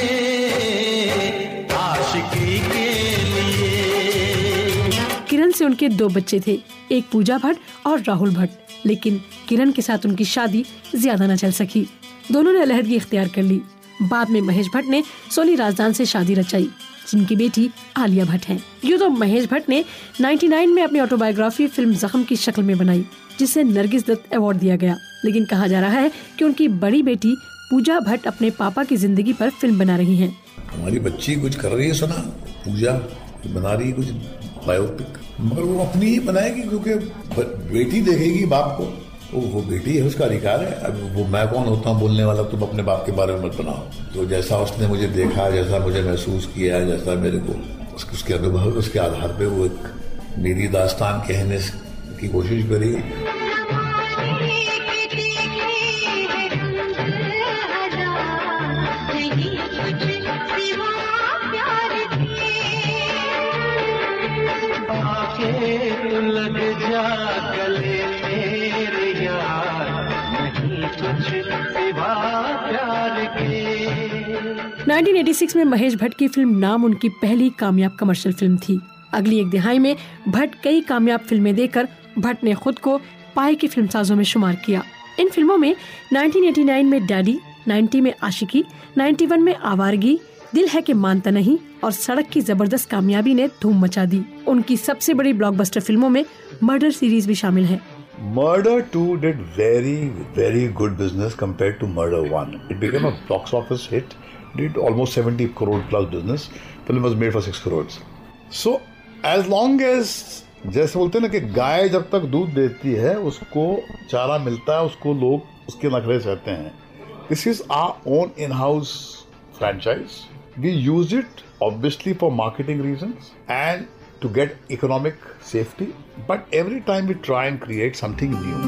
आशिकी के लिए। किरण से उनके दो बच्चे थे, एक पूजा भट्ट और राहुल भट्ट, लेकिन किरण के साथ उनकी शादी ज्यादा न चल सकी। दोनों ने अलहदगी इख्तियार कर ली। बाद में महेश भट्ट ने सोनी राजदान से शादी रचाई, जिनकी बेटी आलिया भट्ट है। यूँ तो महेश भट्ट ने निन्यानवे में अपनी ऑटोबायोग्राफी फिल्म जख्म की शक्ल में बनाई, जिसे नरगिस दत्त अवार्ड दिया गया। लेकिन कहा जा रहा है कि उनकी बड़ी बेटी पूजा भट्ट अपने पापा की जिंदगी पर फिल्म बना रही हैं। हमारी बच्ची कुछ कर रही है, सुना पूजा बना रही है कुछ बायोपिक, मगर वो अपनी ही बनाएगी क्योंकि बेटी देखेगी बाप को, वो वो बेटी है, उसका अधिकार है। अब वो मैं कौन होता हूँ बोलने वाला, तुम अपने बाप के बारे में मत बनाओ। तो जैसा उसने मुझे देखा, जैसा मुझे महसूस किया, जैसा मेरे को उसके अनुभव, उसके आधार पे वो एक मेरी दास्तान कहने की कोशिश करी। लग जा गले मेरे यार, नहीं कुछ सिवा प्यार के। नाइनटीन एटी सिक्स में महेश भट्ट की फिल्म नाम उनकी पहली कामयाब कमर्शियल फिल्म थी। अगली एक दिहाई में भट्ट कई कामयाब फिल्में देकर भट्ट ने खुद को पाए की फिल्मसाजों में शुमार किया। इन फिल्मों में नाइनटीन एटी नाइन में डैडी, नाइंटी में आशिकी, नाइंटी वन में आवारगी, दिल है कि मानता नहीं और सड़क की जबरदस्त कामयाबी ने धूम मचा दी। उनकी सबसे बड़ी ब्लॉकबस्टर फिल्मों में मर्डर सीरीज भी शामिल है। Murder two did very very good business compared to Murder one. It became a box office hit, did almost seventy crore plus business. Film was made for six crores. So as long as जैसे बोलते हैं ना कि गाय जब तक दूध देती है उसको चारा मिलता है, उसको लोग उसके नखरे सहते हैं। This is our own in-house franchise. We use it obviously for marketing reasons and to get economic safety, but every time we try and create something new.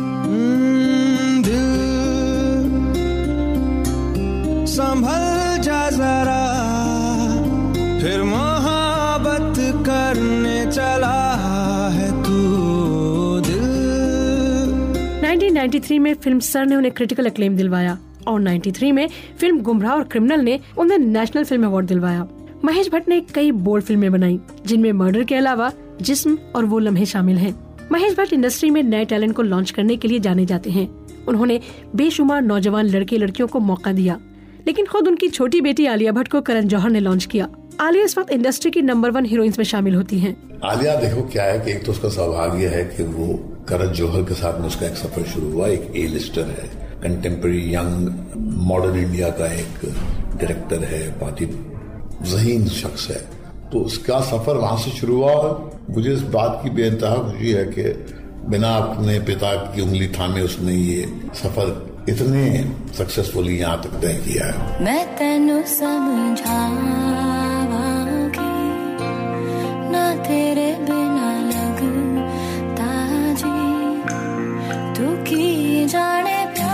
संभल जा जरा, फिर मोहब्बत करने चला है तू दिल। नाइनटीन नाइंटी थ्री में फिल्म सर ने उन्हें क्रिटिकल एक्लेम दिलवाया और नाइंटी थ्री में फिल्म गुमराह और क्रिमिनल ने उन्हें नेशनल फिल्म अवार्ड दिलवाया। महेश भट्ट ने कई बोल्ड फिल्में बनाई जिनमें मर्डर के अलावा जिस्म और वो लम्हे शामिल हैं। महेश भट्ट इंडस्ट्री में नए टैलेंट को लॉन्च करने के लिए जाने जाते हैं। उन्होंने बेशुमार नौजवान लड़के लड़कियों को मौका दिया, लेकिन खुद उनकी छोटी बेटी आलिया भट्ट को करण जौहर ने लॉन्च किया। आलिया इस वक्त इंडस्ट्री की नंबर वन हीरोइंस में शामिल होती हैं। आलिया देखो क्या है कि एक तो उसका सौभाग्य है कि वो करण जौहर के साथ में उसका एक सफर शुरू हुआ। एक ए लिस्टर है, कंटेम्प्रेरी यंग मॉडर्न इंडिया का एक डायरेक्टर है, बहुत ही ज़हीन शख्स है, तो उसका सफर वहां से शुरू हुआ। और मुझे इस बात की बेइंतहा खुशी है कि बिना अपने पिता की उंगली थामे उसने ये सफर इतने सक्सेसफुली यहाँ तक तय किया है। मैं तेनू समझावांगी ना तेरे बिना लगता जी, तू की जाने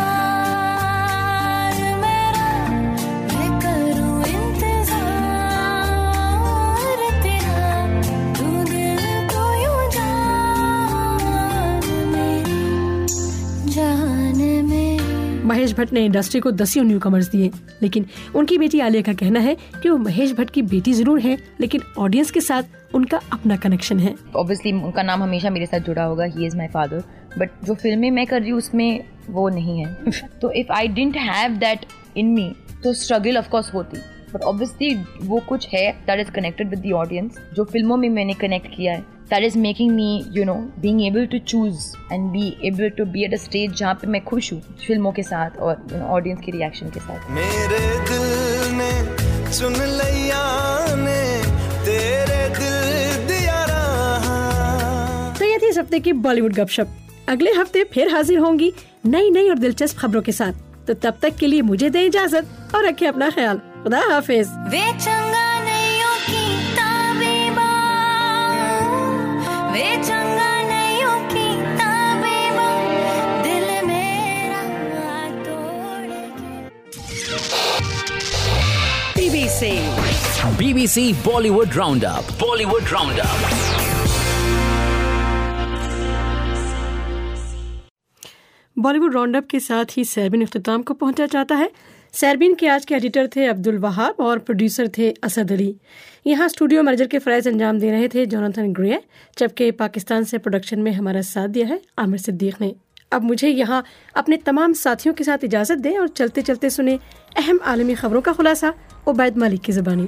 महेश भट्ट ने इंडस्ट्री को दसियों न्यू कमर्स दिए, लेकिन उनकी बेटी आलिया का कहना है कि वो महेश भट्ट की बेटी जरूर है, लेकिन ऑडियंस के साथ उनका अपना कनेक्शन है। ऑब्वियसली उनका नाम हमेशा मेरे साथ जुड़ा होगा, he is my father, but जो फिल्में मैं कर रही हूँ उसमें वो नहीं है। तो if I didn't have that in me तो स्ट्रगल ऑफ कोर्स होती, बट ऑब्वियसली वो कुछ है that is connected with the audience, जो फिल्मों में मैंने कनेक्ट किया है। That is making me, you know, being able to choose and be able to be at a stage जहाँ पे मैं खुश हूँ फिल्मों के साथ और you know, audience के reaction के साथ। मेरे दिल ने सुन लिया ने तेरे दिल दिया रहा। तो ये थी इस हफ्ते की बॉलीवुड गपशप। अगले हफ्ते फिर हाजिर होंगी नई नई और दिलचस्प खबरों के साथ। तो तब तक के लिए मुझे दें इजाजत और रखें अपना ख्याल। खुदा हाफिज। वे चंगा नैयों की ताबीबा, वे चंगा नैयों की ताबीबा, दिल मेरा तोड़ के। BBC BBC Bollywood roundup Bollywood roundup Bollywood roundup के साथ ही सैरबिन इख्तिताम को पहुंचा जाता है। सैरबिन के आज के एडिटर थे अब्दुल वहाब और प्रोड्यूसर थे असद अली। यहाँ स्टूडियो मैनेजर के फ़राइज़ अंजाम दे रहे थे जोनाथन ग्रे, जबकि पाकिस्तान से प्रोडक्शन में हमारा साथ दिया है आमिर सिद्दीक ने। अब मुझे यहाँ अपने तमाम साथियों के साथ इजाज़त दें और चलते चलते सुने अहम आलमी खबरों का खुलासा उबैद मालिक की ज़बानी।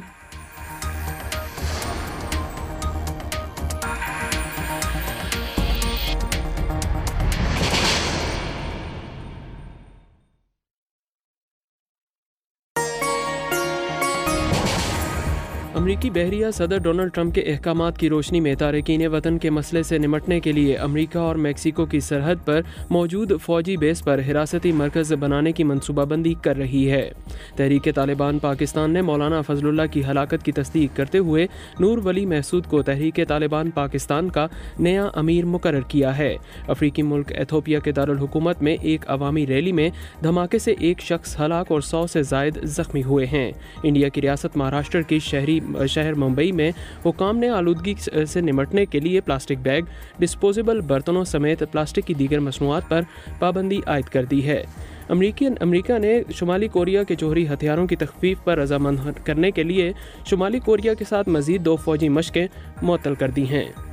امریکی بحریہ صدر ڈونلڈ ٹرمپ کے احکامات کی روشنی میں تارکین وطن کے مسئلے سے نمٹنے کے لیے امریکہ اور میکسیکو کی سرحد پر موجود فوجی بیس پر حراستی مرکز بنانے کی منصوبہ بندی کر رہی ہے۔ تحریک طالبان پاکستان نے مولانا فضل اللہ کی ہلاکت کی تصدیق کرتے ہوئے نور ولی محسود کو تحریک طالبان پاکستان کا نیا امیر مقرر کیا ہے۔ افریقی ملک ایتھوپیا کے دارالحکومت میں ایک عوامی ریلی میں دھماکے سے ایک شخص ہلاک اور سو سے زائد زخمی ہوئے ہیں۔ انڈیا کی ریاست مہاراشٹر کی شہری شہر ممبئی میں حکام نے آلودگی سے نمٹنے کے لیے پلاسٹک بیگ، ڈسپوزیبل برتنوں سمیت پلاسٹک کی دیگر مصنوعات پر پابندی عائد کر دی ہے۔ امریکی امریکہ نے شمالی کوریا کے جوہری ہتھیاروں کی تخفیف پر رضامند کرنے کے لیے شمالی کوریا کے ساتھ مزید دو فوجی مشقیں معطل کر دی ہیں۔